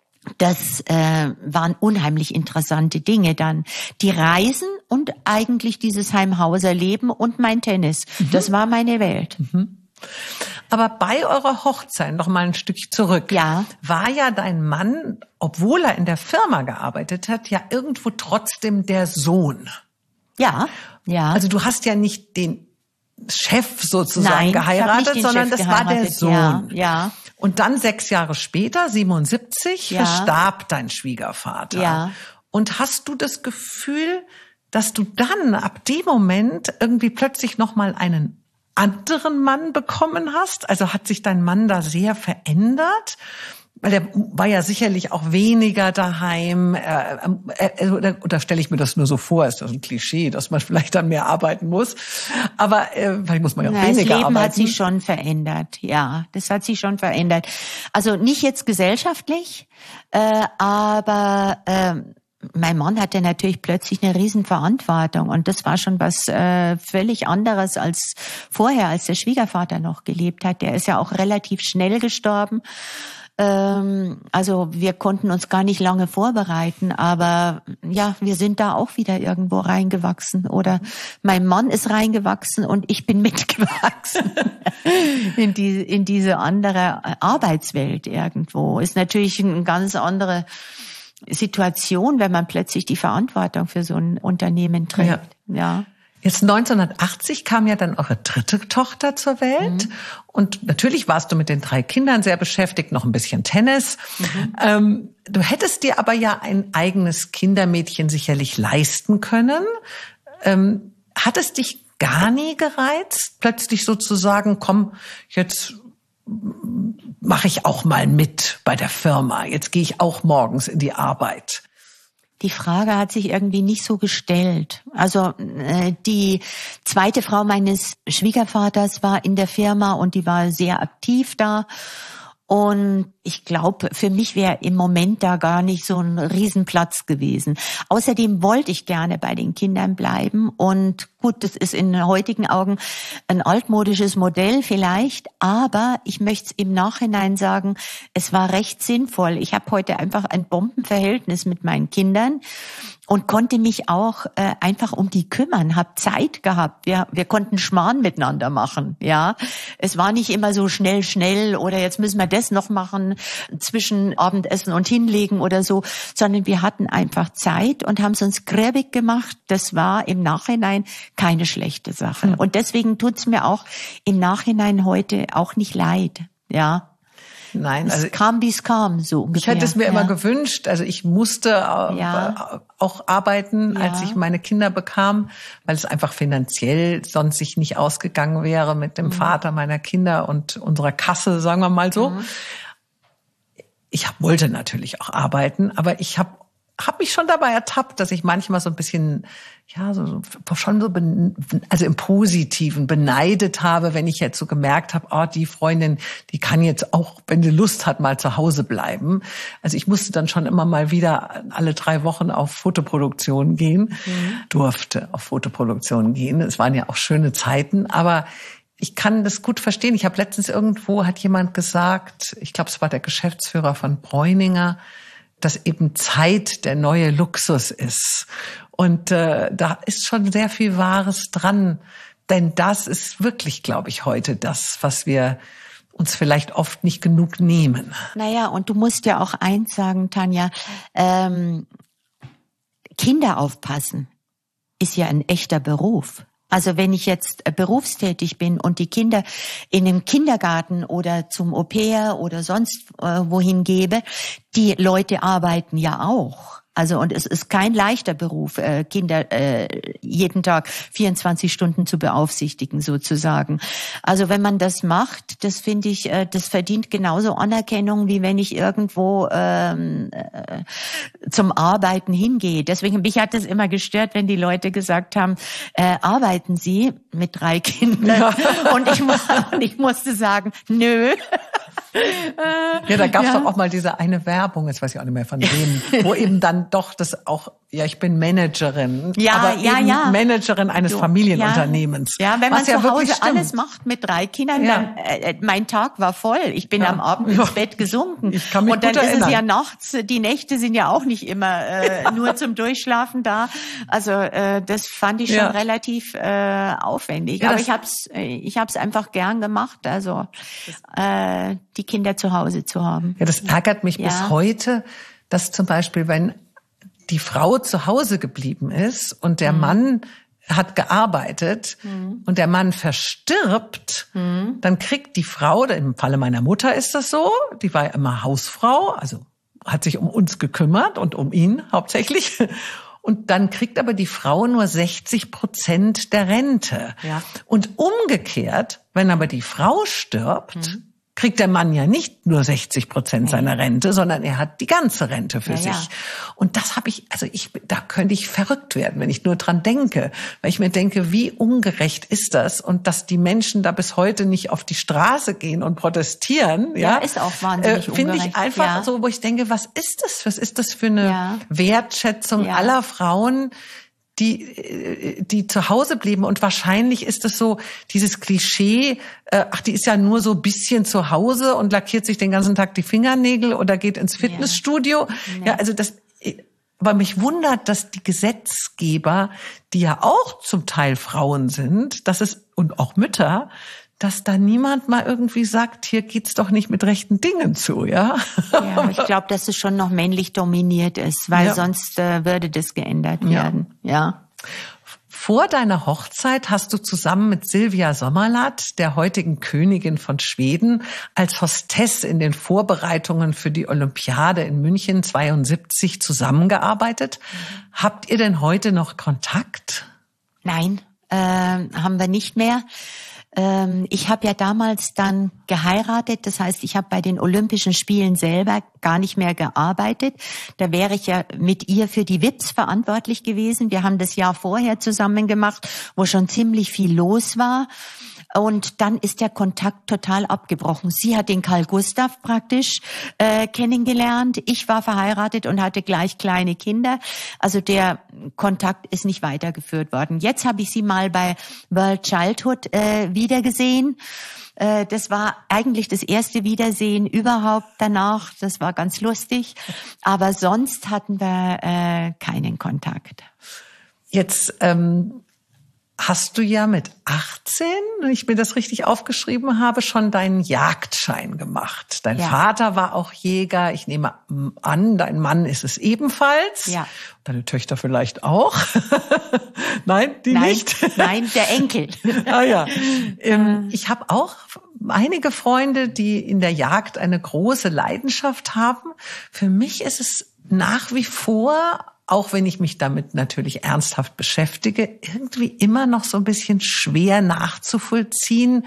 das äh, waren unheimlich interessante Dinge dann. Die Reisen und eigentlich dieses Heimhauserleben und mein Tennis. Mhm. Das war meine Welt. Mhm. Aber bei eurer Hochzeit, noch mal ein Stückchen zurück, ja. war ja dein Mann, obwohl er in der Firma gearbeitet hat, ja irgendwo trotzdem der Sohn. Ja, ja. Also du hast ja nicht den Chef sozusagen Nein, geheiratet, sondern Chef das geheiratet. war der Sohn. Ja, ja. Und dann sechs Jahre später, siebenundsiebzig, ja. verstarb dein Schwiegervater. Ja. Und hast du das Gefühl, dass du dann ab dem Moment irgendwie plötzlich noch mal einen anderen Mann bekommen hast? Also hat sich dein Mann da sehr verändert? Weil der war ja sicherlich auch weniger daheim. Äh, äh, oder, oder stelle ich mir das nur so vor? Ist das ein Klischee, dass man vielleicht dann mehr arbeiten muss? Aber äh, vielleicht muss man ja auch Na, weniger arbeiten. Das Leben arbeiten. hat sich schon verändert. Ja, das hat sich schon verändert. Also nicht jetzt gesellschaftlich, äh, aber äh, mein Mann hatte natürlich plötzlich eine Riesenverantwortung und das war schon was äh, völlig anderes als vorher, als der Schwiegervater noch gelebt hat. Der ist ja auch relativ schnell gestorben. Ähm, also wir konnten uns gar nicht lange vorbereiten, aber ja, wir sind da auch wieder irgendwo reingewachsen oder mein Mann ist reingewachsen und ich bin mitgewachsen in die in diese andere Arbeitswelt irgendwo. Ist natürlich eine ganz andere Situation, wenn man plötzlich die Verantwortung für so ein Unternehmen trägt. Ja. ja. Jetzt neunzehnhundertachtzig kam ja dann eure dritte Tochter zur Welt. Mhm. Und natürlich warst du mit den drei Kindern sehr beschäftigt, noch ein bisschen Tennis. Mhm. Ähm, du hättest dir aber ja ein eigenes Kindermädchen sicherlich leisten können. Ähm, hat es dich gar nie gereizt, plötzlich sozusagen, komm, jetzt mache ich auch mal mit bei der Firma. Jetzt gehe ich auch morgens in die Arbeit. Die Frage hat sich irgendwie nicht so gestellt. Also äh, die zweite Frau meines Schwiegervaters war in der Firma und die war sehr aktiv da. Und ich glaube, für mich wäre im Moment da gar nicht so ein Riesenplatz gewesen. Außerdem wollte ich gerne bei den Kindern bleiben. Und gut, das ist in heutigen Augen ein altmodisches Modell vielleicht. Aber ich möchte es im Nachhinein sagen, es war recht sinnvoll. Ich habe heute einfach ein Bombenverhältnis mit meinen Kindern und konnte mich auch äh, einfach um die kümmern, hab Zeit gehabt. Wir wir konnten Schmarrn miteinander machen, ja. Es war nicht immer so schnell, schnell oder jetzt müssen wir das noch machen zwischen Abendessen und hinlegen oder so, sondern wir hatten einfach Zeit und haben es uns gräbig gemacht. Das war im Nachhinein keine schlechte Sache. Mhm. Und deswegen tut's mir auch im Nachhinein heute auch nicht leid, ja. Nein, also es kam, wie es kam, so ungefähr. Ich hätte es mir ja. immer gewünscht. Also ich musste ja. auch arbeiten, ja. als ich meine Kinder bekam, weil es einfach finanziell sonst sich nicht ausgegangen wäre mit dem mhm. Vater meiner Kinder und unserer Kasse, sagen wir mal so. Mhm. Ich hab, wollte natürlich auch arbeiten, aber ich habe hab mich schon dabei ertappt, dass ich manchmal so ein bisschen, ja, so schon so, also im Positiven beneidet habe, wenn ich jetzt so gemerkt habe, oh, die Freundin, die kann jetzt auch, wenn sie Lust hat, mal zu Hause bleiben. Also ich musste dann schon immer mal wieder alle drei Wochen auf Fotoproduktion gehen, mhm. durfte auf Fotoproduktion gehen. Es waren ja auch schöne Zeiten, aber ich kann das gut verstehen. Ich habe letztens irgendwo, hat jemand gesagt, ich glaube, es war der Geschäftsführer von Bräuninger, dass eben Zeit der neue Luxus ist. Und äh, da ist schon sehr viel Wahres dran. Denn das ist wirklich, glaube ich, heute das, was wir uns vielleicht oft nicht genug nehmen. Naja, und du musst ja auch eins sagen, Tanja, ähm, Kinder aufpassen ist ja ein echter Beruf. Also wenn ich jetzt berufstätig bin und die Kinder in einem Kindergarten oder zum Au-pair oder sonst äh, wohin gebe, die Leute arbeiten ja auch. Also und es ist kein leichter Beruf, äh, Kinder äh, jeden Tag vierundzwanzig Stunden zu beaufsichtigen sozusagen. Also wenn man das macht, das finde ich, äh, das verdient genauso Anerkennung, wie wenn ich irgendwo ähm, äh, zum Arbeiten hingehe. Deswegen mich hat es immer gestört, wenn die Leute gesagt haben, äh, arbeiten Sie mit drei Kindern? Ja. Und ich, und ich musste sagen, nö. Ja, da gab's ja. doch auch mal diese eine Werbung, jetzt weiß ich auch nicht mehr von wem, wo eben dann doch das auch, ja, ich bin Managerin, ja, aber ja, eben ja. Managerin eines du, Familienunternehmens. Ja, ja wenn man was zu ja Hause stimmt. alles macht mit drei Kindern, ja. dann äh, mein Tag war voll. Ich bin ja. am Abend ins Bett gesunken. Ich kann mich Und dann gut ist erinnern. es ja nachts, die Nächte sind ja auch nicht immer äh, ja. nur zum Durchschlafen da. Also äh, das fand ich schon ja. relativ äh, aufwendig. Ja, aber ich hab's, ich hab's einfach gern gemacht. Also äh, die Kinder zu Hause zu haben. Ja, das ärgert mich ja. bis heute, dass zum Beispiel, wenn die Frau zu Hause geblieben ist und der mhm. Mann hat gearbeitet mhm. und der Mann verstirbt, mhm. dann kriegt die Frau, im Falle meiner Mutter ist das so, die war ja immer Hausfrau, also hat sich um uns gekümmert und um ihn hauptsächlich. Und dann kriegt aber die Frau nur sechzig Prozent der Rente. Ja. Und umgekehrt, wenn aber die Frau stirbt, mhm. kriegt der Mann ja nicht nur sechzig Prozent seiner Rente, sondern er hat die ganze Rente für ja, sich. Ja. Und das habe ich, also ich, da könnte ich verrückt werden, wenn ich nur dran denke, weil ich mir denke, wie ungerecht ist das und dass die Menschen da bis heute nicht auf die Straße gehen und protestieren. Ja, ja ist auch wahnsinnig äh, ungerecht. Finde ich einfach ja. so, wo ich denke, was ist das? Was ist das für eine ja. Wertschätzung ja. aller Frauen, die die zu Hause blieben. Und wahrscheinlich ist es so, dieses Klischee, äh, ach, die ist ja nur so ein bisschen zu Hause und lackiert sich den ganzen Tag die Fingernägel oder geht ins Fitnessstudio. Ja, ja also das, aber mich wundert, dass die Gesetzgeber, die ja auch zum Teil Frauen sind, dass es, und auch Mütter, dass da niemand mal irgendwie sagt, hier geht's doch nicht mit rechten Dingen zu, ja? Ja, ich glaube, dass es schon noch männlich dominiert ist, weil ja. sonst äh, würde das geändert werden, ja. ja. Vor deiner Hochzeit hast du zusammen mit Silvia Sommerlath, der heutigen Königin von Schweden, als Hostess in den Vorbereitungen für die Olympiade in München zweiundsiebzig zusammengearbeitet. Mhm. Habt ihr denn heute noch Kontakt? Nein, äh, haben wir nicht mehr. Ich habe ja damals dann geheiratet, das heißt, ich habe bei den Olympischen Spielen selber gar nicht mehr gearbeitet. Da wäre ich ja mit ihr für die V I Ps verantwortlich gewesen. Wir haben das Jahr vorher zusammen gemacht, wo schon ziemlich viel los war. Und dann ist der Kontakt total abgebrochen. Sie hat den Carl Gustaf praktisch äh, kennengelernt. Ich war verheiratet und hatte gleich kleine Kinder. Also der Kontakt ist nicht weitergeführt worden. Jetzt habe ich sie mal bei World Childhood äh, wiedergesehen. Äh, das war eigentlich das erste Wiedersehen überhaupt danach. Das war ganz lustig. Aber sonst hatten wir äh, keinen Kontakt. Jetzt ähm hast du ja mit achtzehn, wenn ich mir das richtig aufgeschrieben habe, schon deinen Jagdschein gemacht. Dein ja. Vater war auch Jäger. Ich nehme an, dein Mann ist es ebenfalls. Ja. Deine Töchter vielleicht auch. Nein, die nein, nicht. Nein, der Enkel. Ah ja. Ähm, ich habe auch einige Freunde, die in der Jagd eine große Leidenschaft haben. Für mich ist es nach wie vor, auch wenn ich mich damit natürlich ernsthaft beschäftige, irgendwie immer noch so ein bisschen schwer nachzuvollziehen,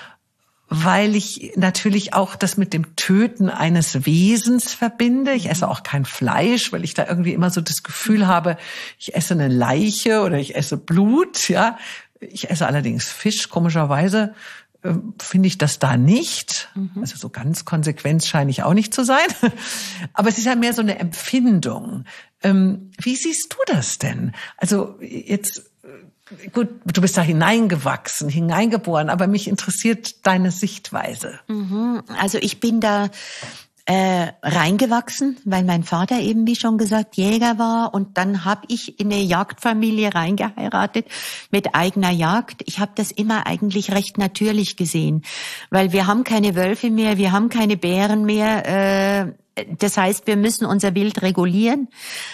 weil ich natürlich auch das mit dem Töten eines Wesens verbinde. Ich esse auch kein Fleisch, weil ich da irgendwie immer so das Gefühl habe, ich esse eine Leiche oder ich esse Blut, ja. Ich esse allerdings Fisch, komischerweise finde ich das da nicht. Mhm. Also so ganz konsequent scheine ich auch nicht zu sein. Aber es ist ja mehr so eine Empfindung. Ähm, wie siehst du das denn? Also jetzt, gut, du bist da hineingewachsen, hineingeboren, aber mich interessiert deine Sichtweise. Mhm. Also ich bin da Äh, reingewachsen, weil mein Vater eben, wie schon gesagt, Jäger war, und dann habe ich in eine Jagdfamilie reingeheiratet mit eigener Jagd. Ich habe das immer eigentlich recht natürlich gesehen, weil wir haben keine Wölfe mehr, wir haben keine Bären mehr. Äh, Das heißt, wir müssen unser Wild regulieren.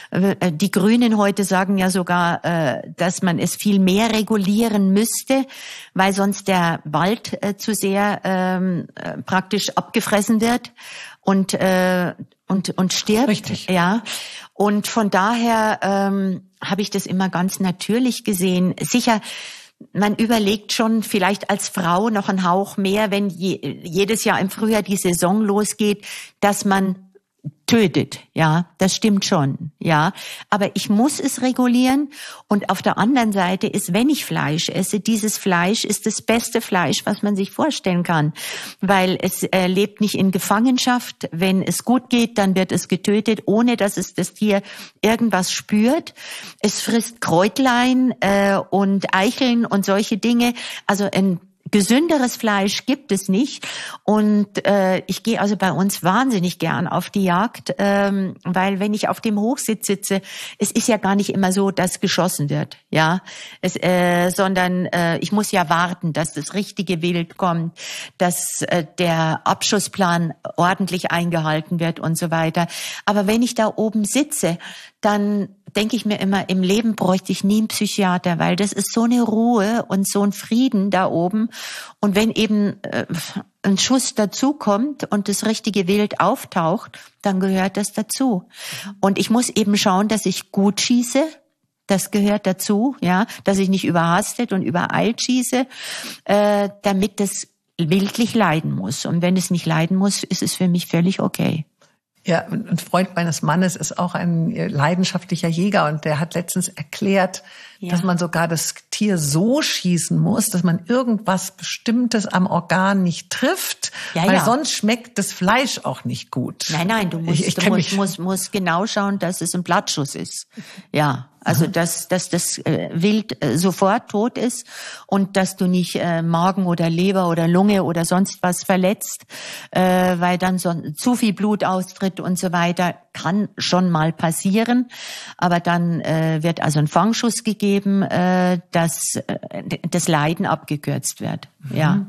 Die Grünen heute sagen ja sogar, dass man es viel mehr regulieren müsste, weil sonst der Wald zu sehr ähm, praktisch abgefressen wird und äh, und und stirbt. Richtig. Ja. Und von daher ähm, habe ich das immer ganz natürlich gesehen. Sicher. Man überlegt schon vielleicht als Frau noch einen Hauch mehr, wenn je, jedes Jahr im Frühjahr die Saison losgeht, dass man tötet, ja, das stimmt schon, ja. Aber ich muss es regulieren, und auf der anderen Seite ist, wenn ich Fleisch esse, dieses Fleisch ist das beste Fleisch, was man sich vorstellen kann, weil es äh, lebt nicht in Gefangenschaft. Wenn es gut geht, dann wird es getötet, ohne dass es das Tier irgendwas spürt. Es frisst Kräutlein äh, und Eicheln und solche Dinge, also ein gesünderes Fleisch gibt es nicht, und äh, ich gehe also bei uns wahnsinnig gern auf die Jagd, ähm, weil wenn ich auf dem Hochsitz sitze, es ist ja gar nicht immer so, dass geschossen wird, ja, es, äh, sondern äh, ich muss ja warten, dass das richtige Wild kommt, dass äh, der Abschussplan ordentlich eingehalten wird und so weiter. Aber wenn ich da oben sitze, dann denke ich mir immer, im Leben bräuchte ich nie einen Psychiater, weil das ist so eine Ruhe und so ein Frieden da oben. Und wenn eben äh, ein Schuss dazukommt und das richtige Wild auftaucht, dann gehört das dazu. Und ich muss eben schauen, dass ich gut schieße. Das gehört dazu, ja, dass ich nicht überhastet und übereilt schieße, äh, damit das wildlich leiden muss. Und wenn es nicht leiden muss, ist es für mich völlig okay. Ja, ein Freund meines Mannes ist auch ein leidenschaftlicher Jäger, und der hat letztens erklärt, ja, dass man sogar das Tier so schießen muss, dass man irgendwas Bestimmtes am Organ nicht trifft, ja, weil ja. sonst schmeckt das Fleisch auch nicht gut. Nein, nein, du musst, ich, ich du musst, musst, musst genau schauen, dass es ein Blattschuss ist. Ja. Also, dass, dass das äh, Wild äh, sofort tot ist und dass du nicht äh, Magen oder Leber oder Lunge oder sonst was verletzt, äh, weil dann so zu viel Blut austritt und so weiter, kann schon mal passieren. Aber dann äh, wird also ein Fangschuss gegeben, äh, dass äh, das Leiden abgekürzt wird. Mhm. Ja.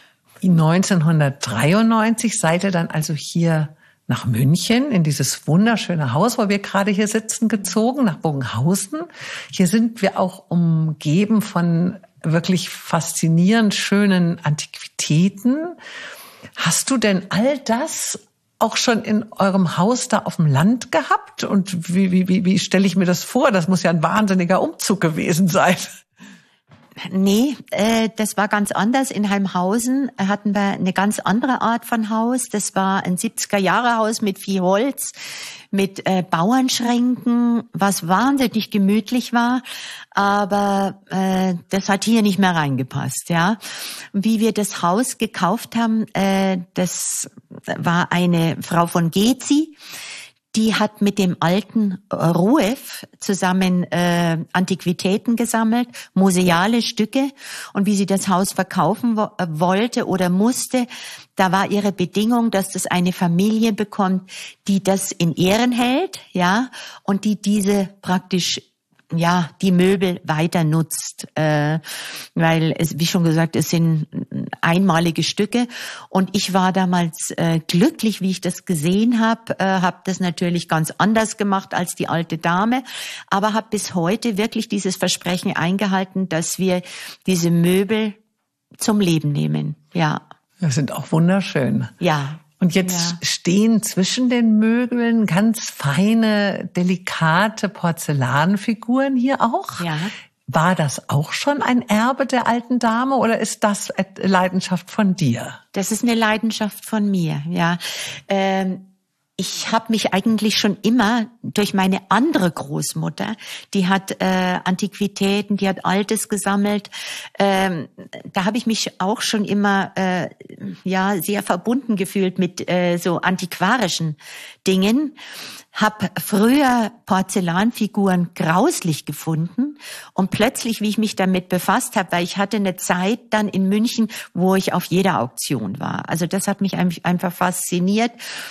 neunzehnhundertdreiundneunzig seid ihr dann also hier nach München, in dieses wunderschöne Haus, wo wir gerade hier sitzen, gezogen, nach Bogenhausen. Hier sind wir auch umgeben von wirklich faszinierend schönen Antiquitäten. Hast du denn all das auch schon in eurem Haus da auf dem Land gehabt? Und wie, wie, wie, wie stelle ich mir das vor? Das muss ja ein wahnsinniger Umzug gewesen sein. Nee, äh, das war ganz anders. In Heimhausen hatten wir eine ganz andere Art von Haus. Das war ein siebziger-Jahre-Haus mit viel Holz, mit äh, Bauernschränken, was wahnsinnig gemütlich war. Aber äh, das hat hier nicht mehr reingepasst, ja. Wie wir das Haus gekauft haben, äh, das war eine Frau von Gezi. Die hat mit dem alten Rueff zusammen äh, Antiquitäten gesammelt, museale Stücke. Und wie sie das Haus verkaufen wo- wollte oder musste, da war ihre Bedingung, dass das eine Familie bekommt, die das in Ehren hält, ja, und die diese praktisch ja die Möbel weiter nutzt, äh, weil es, wie schon gesagt, es sind einmalige Stücke, und ich war damals äh, glücklich, wie ich das gesehen habe, äh, habe das natürlich ganz anders gemacht als die alte Dame, aber habe bis heute wirklich dieses Versprechen eingehalten, dass wir diese Möbel zum Leben nehmen. Ja. Das sind auch wunderschön. Ja. Und jetzt ja. stehen zwischen den Möbeln ganz feine, delikate Porzellanfiguren hier auch. Ja. War das auch schon ein Erbe der alten Dame, oder ist das eine Leidenschaft von dir? Das ist eine Leidenschaft von mir, ja. Ähm, ich habe mich eigentlich schon immer durch meine andere Großmutter, die hat äh, Antiquitäten, die hat Altes gesammelt, ähm, da habe ich mich auch schon immer äh, ja sehr verbunden gefühlt mit äh, so antiquarischen Dingen. Hab früher Porzellanfiguren grauslich gefunden, und plötzlich, wie ich mich damit befasst habe, weil ich hatte eine Zeit dann in München, wo ich auf jeder Auktion war. Also das hat mich einfach fasziniert.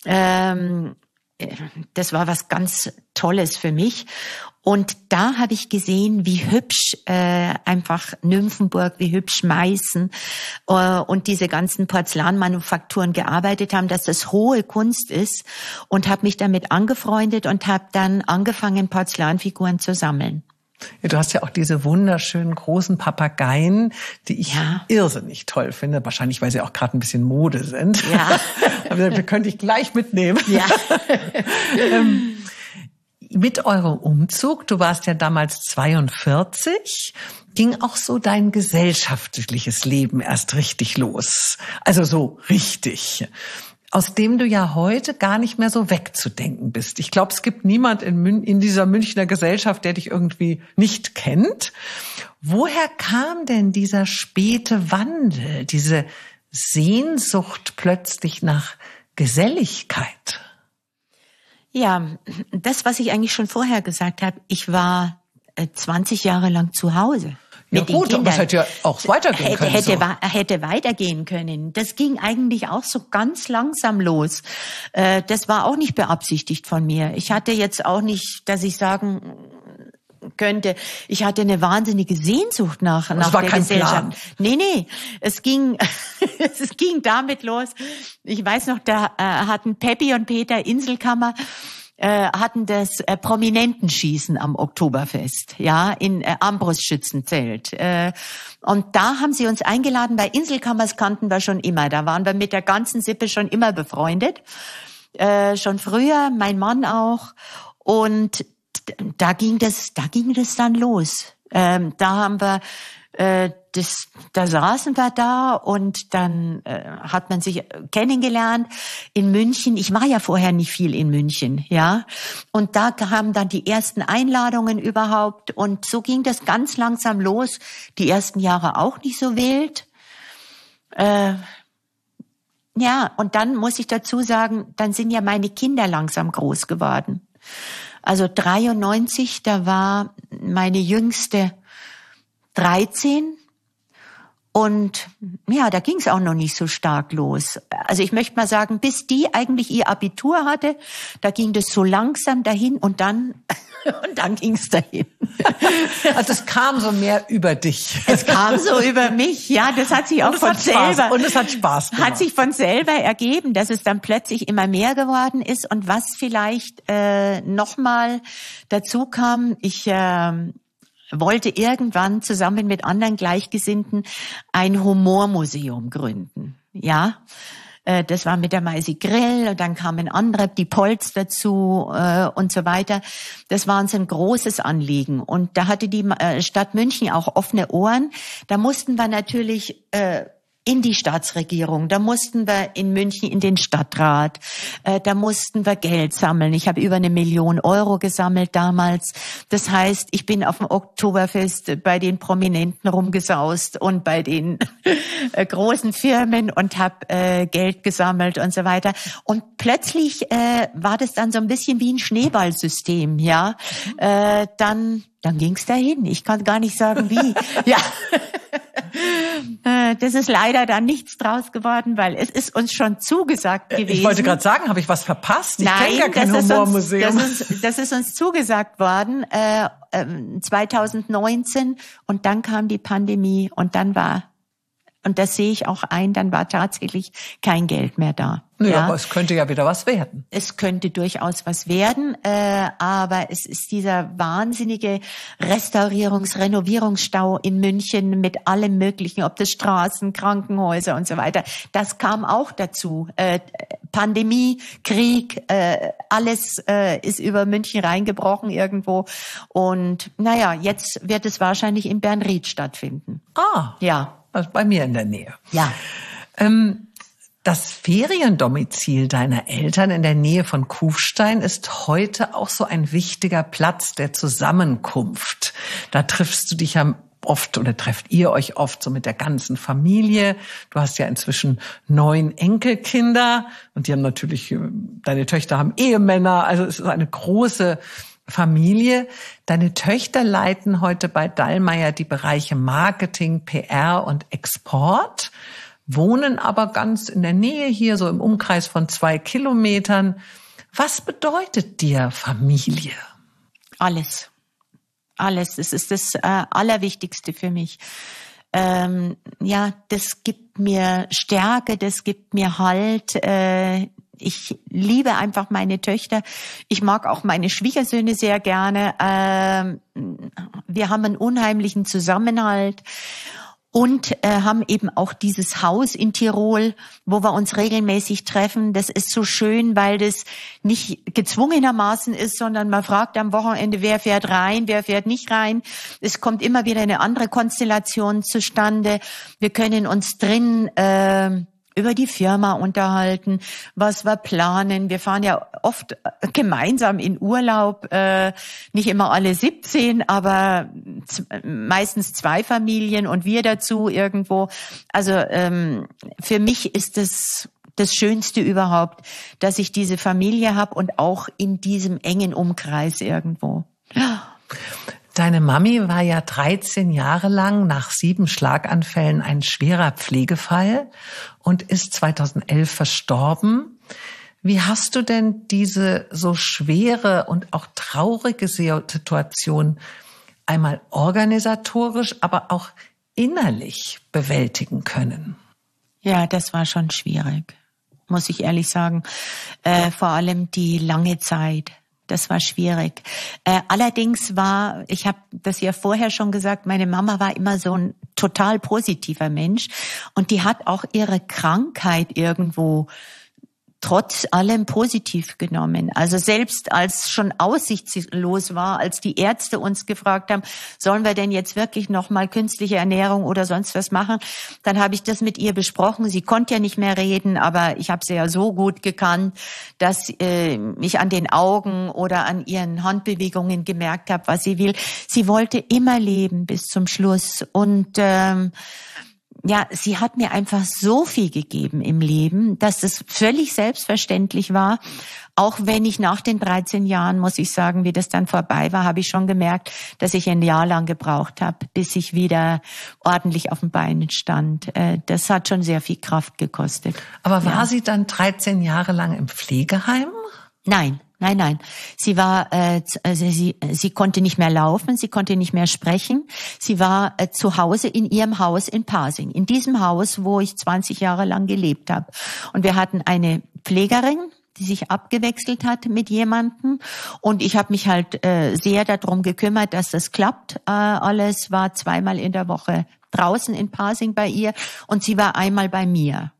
Ähm, das war was ganz Tolles für mich. Und da habe ich gesehen, wie hübsch äh, einfach Nymphenburg, wie hübsch Meißen äh, und diese ganzen Porzellanmanufakturen gearbeitet haben, dass das hohe Kunst ist, und habe mich damit angefreundet und habe dann angefangen, Porzellanfiguren zu sammeln. Ja, du hast ja auch diese wunderschönen großen Papageien, die ich ja irrsinnig toll finde. Wahrscheinlich, weil sie auch gerade ein bisschen Mode sind. Ja. Aber wir können dich gleich mitnehmen. Ja. ähm, mit eurem Umzug, du warst ja damals zweiundvierzig, ging auch so dein gesellschaftliches Leben erst richtig los. Also so richtig. Aus dem du ja heute gar nicht mehr so wegzudenken bist. Ich glaube, es gibt niemand in, Mün- in dieser Münchner Gesellschaft, der dich irgendwie nicht kennt. Woher kam denn dieser späte Wandel, diese Sehnsucht plötzlich nach Geselligkeit? Ja, das, was ich eigentlich schon vorher gesagt habe, ich war zwanzig Jahre lang zu Hause. Ja gut, aber es hätte ja auch weitergehen hätte, können. Hätte, so. hätte weitergehen können. Das ging eigentlich auch so ganz langsam los. Das war auch nicht beabsichtigt von mir. Ich hatte jetzt auch nicht, dass ich sagen könnte, ich hatte eine wahnsinnige Sehnsucht nach, nach das war der kein Gesellschaft. Plan. Nee, nee, es ging, es ging damit los. Ich weiß noch, da äh, hatten Peppi und Peter Inselkammer äh, hatten das äh, Prominentenschießen am Oktoberfest, ja, in äh, Ambrus-Schützenzelt. Äh, und da haben sie uns eingeladen, bei Inselkammers kannten wir schon immer, da waren wir mit der ganzen Sippe schon immer befreundet, äh, schon früher, mein Mann auch, und da ging das, da ging das dann los. Ähm, da haben wir, äh, das, da saßen wir da und dann äh, hat man sich kennengelernt in München. Ich war ja vorher nicht viel in München, ja. Und da kamen dann die ersten Einladungen überhaupt und so ging das ganz langsam los. Die ersten Jahre auch nicht so wild. Äh, ja, und dann muss ich dazu sagen, dann sind ja meine Kinder langsam groß geworden. Also dreiundneunzig, da war meine Jüngste dreizehn und ja, da ging es auch noch nicht so stark los. Also ich möchte mal sagen, bis die eigentlich ihr Abitur hatte, da ging das so langsam dahin und dann und dann ging es dahin. Also es kam so mehr über dich. Es kam so über mich, ja, das hat sich auch von selber und es hat Spaß gemacht. Hat sich von selber ergeben, dass es dann plötzlich immer mehr geworden ist und was vielleicht äh, nochmal dazu kam, ich äh, wollte irgendwann zusammen mit anderen Gleichgesinnten ein Humormuseum gründen, ja. Das war mit der Maisi Grill und dann kamen andere, die Polz dazu äh, und so weiter. Das war uns ein großes Anliegen. Und da hatte die äh, Stadt München auch offene Ohren. Da mussten wir natürlich äh, in die Staatsregierung, da mussten wir in München in den Stadtrat, äh, da mussten wir Geld sammeln. Ich habe über eine Million Euro gesammelt damals. Das heißt, ich bin auf dem Oktoberfest bei den Prominenten rumgesaust und bei den äh, großen Firmen und habe äh, Geld gesammelt und so weiter. Und plötzlich äh, war das dann so ein bisschen wie ein Schneeballsystem, ja. Äh, dann dann ging's dahin. Ich kann gar nicht sagen, wie. Ja. Das ist leider dann nichts draus geworden, weil es ist uns schon zugesagt gewesen. Ich wollte gerade sagen, habe ich was verpasst? Ich Nein, kenne gar kein das Humormuseum. Ist uns, das, ist, das ist uns zugesagt worden äh, zwanzig neunzehn und dann kam die Pandemie und dann war, und das sehe ich auch ein, dann war tatsächlich kein Geld mehr da. Ja, ja, aber es könnte ja wieder was werden. Es könnte durchaus was werden, äh, aber es ist dieser wahnsinnige Restaurierungs-, Renovierungsstau in München mit allem Möglichen, ob das Straßen, Krankenhäuser und so weiter. Das kam auch dazu. Äh, Pandemie, Krieg, äh, alles äh, ist über München reingebrochen irgendwo. Und naja, jetzt wird es wahrscheinlich in Bernried stattfinden. Ah, ja, also bei mir in der Nähe. Ja. Ähm, Das Feriendomizil deiner Eltern in der Nähe von Kufstein ist heute auch so ein wichtiger Platz der Zusammenkunft. Da triffst du dich ja oft oder trefft ihr euch oft so mit der ganzen Familie. Du hast ja inzwischen neun Enkelkinder und die haben natürlich, deine Töchter haben Ehemänner, also es ist eine große Familie. Deine Töchter leiten heute bei Dallmayr die Bereiche Marketing, P R und Export. wohnen aber ganz in der Nähe hier, so im Umkreis von zwei Kilometern. Was bedeutet dir Familie? Alles. Alles. Es ist das äh, Allerwichtigste für mich. Ähm, ja, das gibt mir Stärke, das gibt mir Halt. Äh, ich liebe einfach meine Töchter. Ich mag auch meine Schwiegersöhne sehr gerne. Ähm, wir haben einen unheimlichen Zusammenhalt. Und äh, haben eben auch dieses Haus in Tirol, wo wir uns regelmäßig treffen. Das ist so schön, weil das nicht gezwungenermaßen ist, sondern man fragt am Wochenende, wer fährt rein, wer fährt nicht rein. Es kommt immer wieder eine andere Konstellation zustande. Wir können uns drin äh, über die Firma unterhalten, was wir planen. Wir fahren ja oft gemeinsam in Urlaub, äh, nicht immer alle siebzehn, aber z- meistens zwei Familien und wir dazu irgendwo. Also ähm, für mich ist das das Schönste überhaupt, dass ich diese Familie habe und auch in diesem engen Umkreis irgendwo. Deine Mami war ja dreizehn Jahre lang nach sieben Schlaganfällen ein schwerer Pflegefall und ist zweitausendelf verstorben. Wie hast du denn diese so schwere und auch traurige Situation einmal organisatorisch, aber auch innerlich bewältigen können? Ja, das war schon schwierig, muss ich ehrlich sagen. Äh, vor allem die lange Zeit. Das war schwierig. Äh, allerdings war, ich habe das ja vorher schon gesagt, meine Mama war immer so ein total positiver Mensch und die hat auch ihre Krankheit irgendwo trotz allem positiv genommen. Also selbst als schon aussichtslos war, als die Ärzte uns gefragt haben, sollen wir denn jetzt wirklich noch mal künstliche Ernährung oder sonst was machen, dann habe ich das mit ihr besprochen. Sie konnte ja nicht mehr reden, aber ich habe sie ja so gut gekannt, dass äh, ich an den Augen oder an ihren Handbewegungen gemerkt habe, was sie will. Sie wollte immer leben bis zum Schluss und ähm, ja, sie hat mir einfach so viel gegeben im Leben, dass es völlig selbstverständlich war. Auch wenn ich nach den dreizehn Jahren, muss ich sagen, wie das dann vorbei war, habe ich schon gemerkt, dass ich ein Jahr lang gebraucht habe, bis ich wieder ordentlich auf den Beinen stand. Das hat schon sehr viel Kraft gekostet. Aber war ja. sie dann dreizehn Jahre lang im Pflegeheim? Nein. Nein, nein. Sie war, äh, also sie, sie konnte nicht mehr laufen, sie konnte nicht mehr sprechen. Sie war äh, zu Hause in ihrem Haus in Pasing, in diesem Haus, wo ich zwanzig Jahre lang gelebt habe. Und wir hatten eine Pflegerin, die sich abgewechselt hat mit jemandem. Und ich habe mich halt äh, sehr darum gekümmert, dass das klappt. Äh, alles war zweimal in der Woche draußen in Pasing bei ihr und sie war einmal bei mir.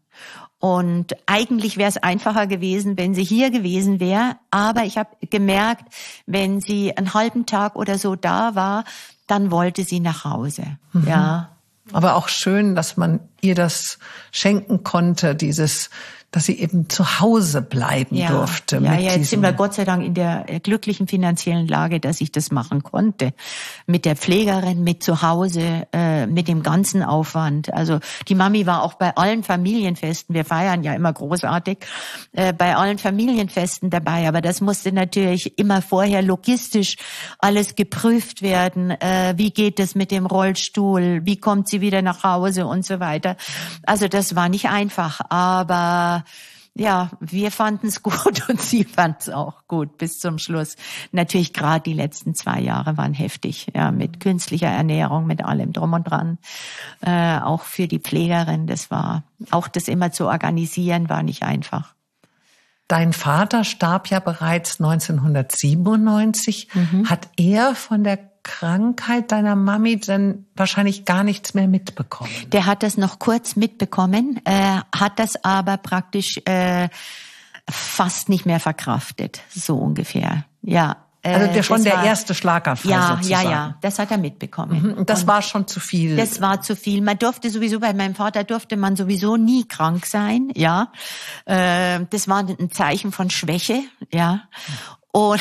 Und eigentlich wäre es einfacher gewesen, wenn sie hier gewesen wäre. Aber ich habe gemerkt, wenn sie einen halben Tag oder so da war, dann wollte sie nach Hause. Mhm. Ja. Aber auch schön, dass man ihr das schenken konnte, dieses, dass sie eben zu Hause bleiben ja, durfte. Ja, mit ja, jetzt diesem sind wir Gott sei Dank in der glücklichen finanziellen Lage, dass ich das machen konnte. Mit der Pflegerin, mit zu Hause, äh, mit dem ganzen Aufwand. Also die Mami war auch bei allen Familienfesten, wir feiern ja immer großartig, äh, bei allen Familienfesten dabei. Aber das musste natürlich immer vorher logistisch alles geprüft werden. Äh, wie geht es mit dem Rollstuhl? Wie kommt sie wieder nach Hause und so weiter? Also das war nicht einfach, aber ja, wir fanden es gut und sie fand es auch gut bis zum Schluss. Natürlich gerade die letzten zwei Jahre waren heftig, ja, mit künstlicher Ernährung, mit allem drum und dran. Äh, auch für die Pflegerin, das war, auch das immer zu organisieren, war nicht einfach. Dein Vater starb ja bereits neunzehnhundertsiebenundneunzig. Mhm. Hat er von der Krankheit deiner Mami dann wahrscheinlich gar nichts mehr mitbekommen? Der hat das noch kurz mitbekommen, äh, hat das aber praktisch äh, fast nicht mehr verkraftet, so ungefähr. Ja. Äh, also der schon der war, erste Schlaganfall ja, sozusagen. Ja, ja, das hat er mitbekommen. Mhm. Und das und war schon zu viel. Das war zu viel. Man durfte sowieso, bei meinem Vater durfte man sowieso nie krank sein, ja. Äh, das war ein Zeichen von Schwäche, ja. Und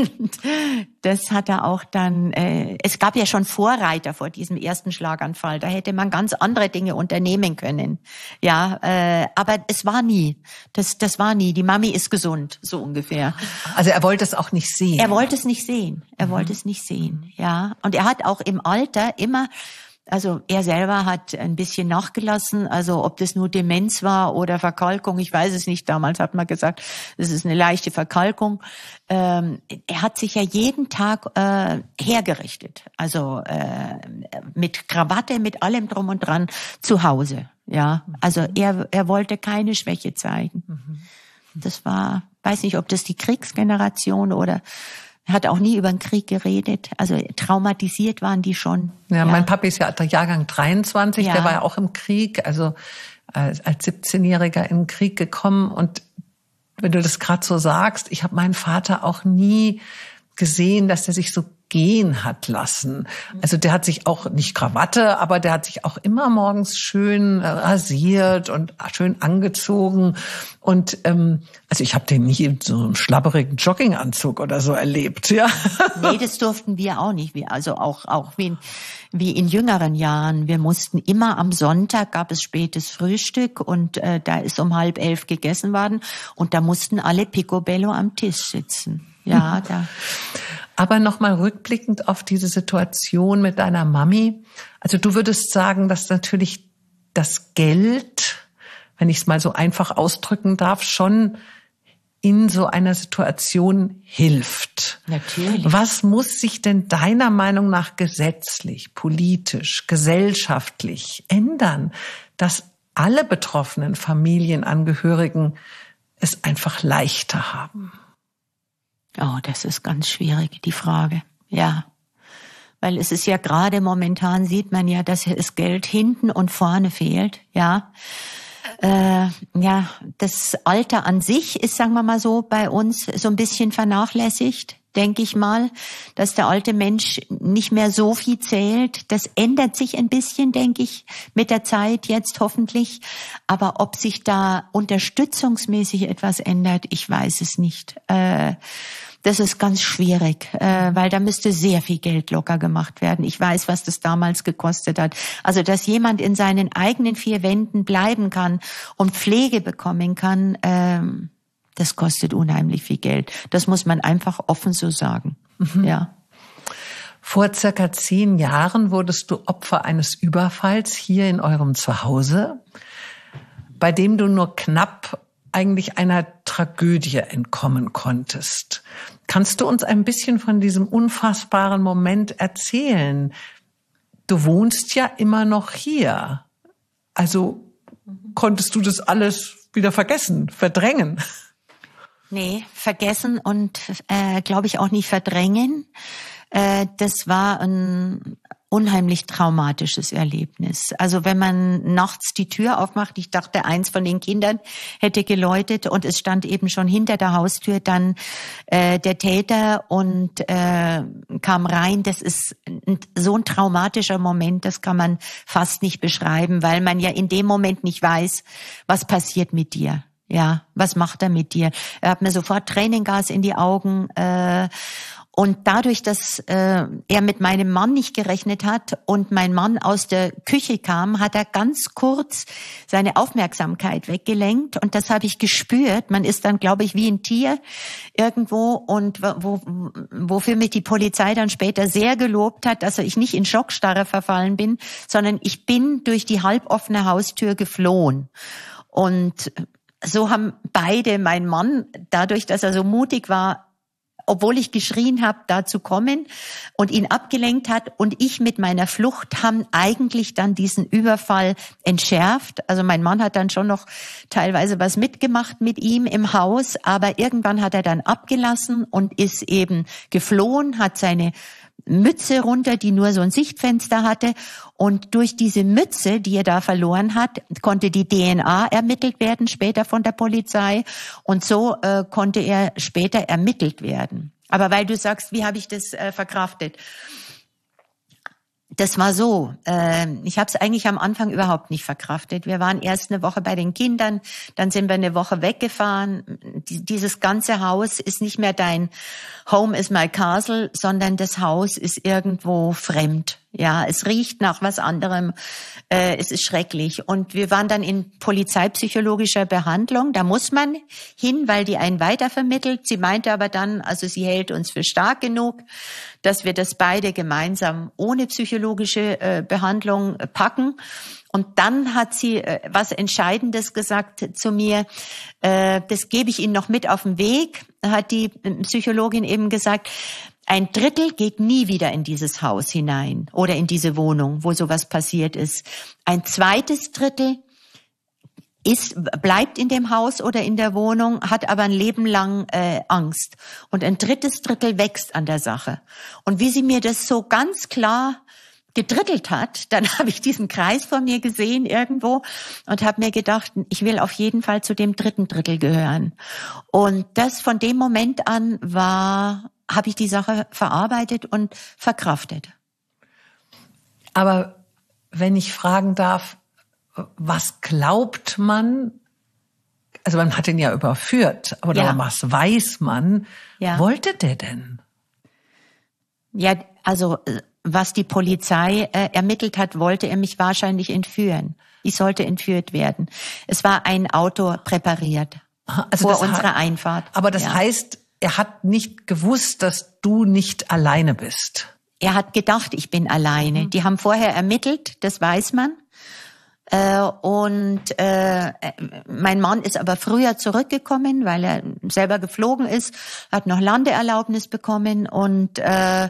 das hat er auch dann, äh, es gab ja schon Vorreiter vor diesem ersten Schlaganfall, da hätte man ganz andere Dinge unternehmen können. Ja, äh, aber es war nie, das das war nie, die Mami ist gesund, so ungefähr. Also er wollte es auch nicht sehen. Er wollte es nicht sehen, er mhm. wollte es nicht sehen, ja. Und er hat auch im Alter immer Also er selber hat ein bisschen nachgelassen, also ob das nur Demenz war oder Verkalkung, ich weiß es nicht. Damals hat man gesagt, das ist eine leichte Verkalkung. Ähm, er hat sich ja jeden Tag äh, hergerichtet, also äh, mit Krawatte, mit allem drum und dran zu Hause. Ja, also er er wollte keine Schwäche zeigen. Mhm. Das war, weiß nicht, ob das die Kriegsgeneration oder Er hat auch nie über den Krieg geredet. Also traumatisiert waren die schon. Ja, ja. Mein Papi ist ja der Jahrgang dreiundzwanzig, ja. Der war ja auch im Krieg, also als, als siebzehnjähriger in den Krieg gekommen. Und wenn du das gerade so sagst, ich habe meinen Vater auch nie gesehen, dass er sich so gehen hat lassen. Also der hat sich auch, nicht Krawatte, aber der hat sich auch immer morgens schön rasiert und schön angezogen. Und ähm, also ich habe den nicht in so einem schlabberigen Jogginganzug oder so erlebt, ja. Nee, das durften wir auch nicht. Wir, also auch auch wie in, wie in jüngeren Jahren. Wir mussten immer am Sonntag, gab es spätes Frühstück und äh, da ist um halb elf gegessen worden und da mussten alle picobello am Tisch sitzen. Ja, da. Aber nochmal rückblickend auf diese Situation mit deiner Mami. Also du würdest sagen, dass natürlich das Geld, wenn ich es mal so einfach ausdrücken darf, schon in so einer Situation hilft. Natürlich. Was muss sich denn deiner Meinung nach gesetzlich, politisch, gesellschaftlich ändern, dass alle betroffenen Familienangehörigen es einfach leichter haben? Oh, das ist ganz schwierig, die Frage. Ja, weil es ist ja gerade momentan sieht man ja, dass das Geld hinten und vorne fehlt. Ja, äh, ja, das Alter an sich ist, sagen wir mal so, bei uns so ein bisschen vernachlässigt, denke ich mal, dass der alte Mensch nicht mehr so viel zählt. Das ändert sich ein bisschen, denke ich, mit der Zeit jetzt hoffentlich. Aber ob sich da unterstützungsmäßig etwas ändert, ich weiß es nicht. Äh, Das ist ganz schwierig, äh, weil da müsste sehr viel Geld locker gemacht werden. Ich weiß, was das damals gekostet hat. Also, dass jemand in seinen eigenen vier Wänden bleiben kann und Pflege bekommen kann, ähm, das kostet unheimlich viel Geld. Das muss man einfach offen so sagen. Mhm. Ja. Vor circa zehn Jahren wurdest du Opfer eines Überfalls hier in eurem Zuhause, bei dem du nur knapp eigentlich einer Tragödie entkommen konntest. Kannst du uns ein bisschen von diesem unfassbaren Moment erzählen? Du wohnst ja immer noch hier. Also konntest du das alles wieder vergessen, verdrängen? Nee, vergessen und äh, glaube ich auch nicht verdrängen. Äh, das war ein unheimlich traumatisches Erlebnis. Also wenn man nachts die Tür aufmacht, ich dachte, eins von den Kindern hätte geläutet und es stand eben schon hinter der Haustür dann äh, der Täter und äh, kam rein. Das ist so ein traumatischer Moment, das kann man fast nicht beschreiben, weil man ja in dem Moment nicht weiß, was passiert mit dir. Ja, was macht er mit dir? Er hat mir sofort Tränengas in die Augen äh, und dadurch, dass äh, er mit meinem Mann nicht gerechnet hat und mein Mann aus der Küche kam, hat er ganz kurz seine Aufmerksamkeit weggelenkt und das habe ich gespürt. Man ist dann, glaube ich, wie ein Tier irgendwo und wo, wofür mich die Polizei dann später sehr gelobt hat, dass ich nicht in Schockstarre verfallen bin, sondern ich bin durch die halboffene Haustür geflohen. Und so haben beide, mein Mann, dadurch, dass er so mutig war, obwohl ich geschrien habe, da zu kommen und ihn abgelenkt hat und ich mit meiner Flucht haben eigentlich dann diesen Überfall entschärft. Also mein Mann hat dann schon noch teilweise was mitgemacht mit ihm im Haus, aber irgendwann hat er dann abgelassen und ist eben geflohen, hat seine Mütze runter, die nur so ein Sichtfenster hatte. Und durch diese Mütze, die er da verloren hat, konnte die D N A ermittelt werden, später von der Polizei. Und so äh, konnte er später ermittelt werden. Aber weil du sagst, wie habe ich das äh, verkraftet? Das war so, äh, ich habe es eigentlich am Anfang überhaupt nicht verkraftet. Wir waren erst eine Woche bei den Kindern, dann sind wir eine Woche weggefahren. Die, dieses ganze Haus ist nicht mehr dein Home is my castle, sondern das Haus ist irgendwo fremd. Ja, es riecht nach was anderem. Äh, es ist schrecklich. Und wir waren dann in polizeipsychologischer Behandlung. Da muss man hin, weil die einen weitervermittelt. Sie meinte aber dann, also sie hält uns für stark genug, dass wir das beide gemeinsam ohne psychologische äh, Behandlung äh, packen. Und dann hat sie äh, was Entscheidendes gesagt zu mir. Äh, das gebe ich Ihnen noch mit auf den Weg, hat die Psychologin eben gesagt. Ein Drittel geht nie wieder in dieses Haus hinein oder in diese Wohnung, wo sowas passiert ist. Ein zweites Drittel ist, bleibt in dem Haus oder in der Wohnung, hat aber ein Leben lang äh, Angst. Und ein drittes Drittel wächst an der Sache. Und wie sie mir das so ganz klar gedrittelt hat, dann habe ich diesen Kreis vor mir gesehen irgendwo und habe mir gedacht, ich will auf jeden Fall zu dem dritten Drittel gehören. Und das von dem Moment an war, habe ich die Sache verarbeitet und verkraftet. Aber wenn ich fragen darf, was glaubt man, also man hat ihn ja überführt, aber Ja. was weiß man, Ja. wollte der denn? Ja, also was die Polizei äh, ermittelt hat, wollte er mich wahrscheinlich entführen. Ich sollte entführt werden. Es war ein Auto präpariert Also vor das unserer hat- Einfahrt. Aber das Ja. heißt, er hat nicht gewusst, dass du nicht alleine bist. Er hat gedacht, ich bin alleine. Die haben vorher ermittelt, das weiß man. Äh, und äh, mein Mann ist aber früher zurückgekommen, weil er selber geflogen ist, hat noch Landeerlaubnis bekommen und äh,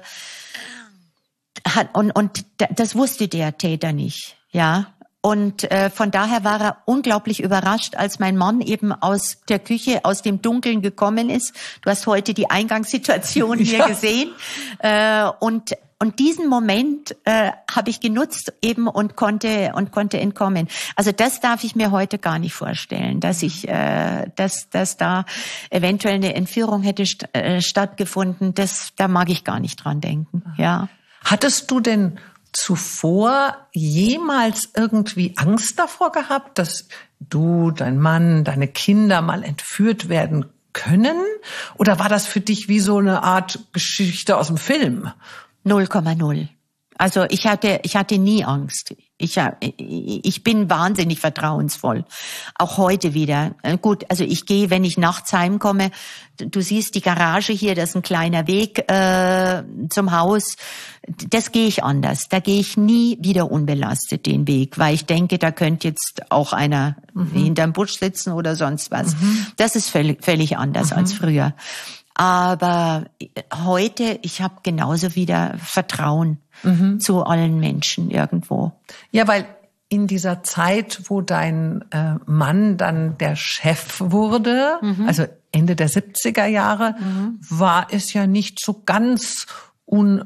hat und und das wusste der Täter nicht, ja. Und äh, von daher war er unglaublich überrascht, als mein Mann eben aus der Küche, aus dem Dunkeln gekommen ist. Du hast heute die Eingangssituation hier Ja. gesehen. Äh, und und diesen Moment äh, habe ich genutzt eben und konnte und konnte entkommen. Also das darf ich mir heute gar nicht vorstellen, dass ich, äh, dass dass da eventuell eine Entführung hätte st- äh, stattgefunden. Das, da mag ich gar nicht dran denken. Ja. Hattest du denn zuvor jemals irgendwie Angst davor gehabt, dass du, dein Mann, deine Kinder mal entführt werden können? Oder war das für dich wie so eine Art Geschichte aus dem Film? null Komma null. Also ich hatte, ich hatte nie Angst. Ich, ich bin wahnsinnig vertrauensvoll. Auch heute wieder. Gut, also ich gehe, wenn ich nachts heimkomme, du siehst die Garage hier, das ist ein kleiner Weg äh, zum Haus. Das gehe ich anders. Da gehe ich nie wieder unbelastet den Weg, weil ich denke, da könnte jetzt auch einer mhm. hinterm Busch sitzen oder sonst was. Mhm. Das ist völlig, völlig anders mhm. als früher. Aber heute, ich habe genauso wieder Vertrauen mhm. zu allen Menschen irgendwo. Ja, weil in dieser Zeit, wo dein äh, Mann dann der Chef wurde, mhm. also Ende der siebziger Jahre, mhm. war es ja nicht so ganz un...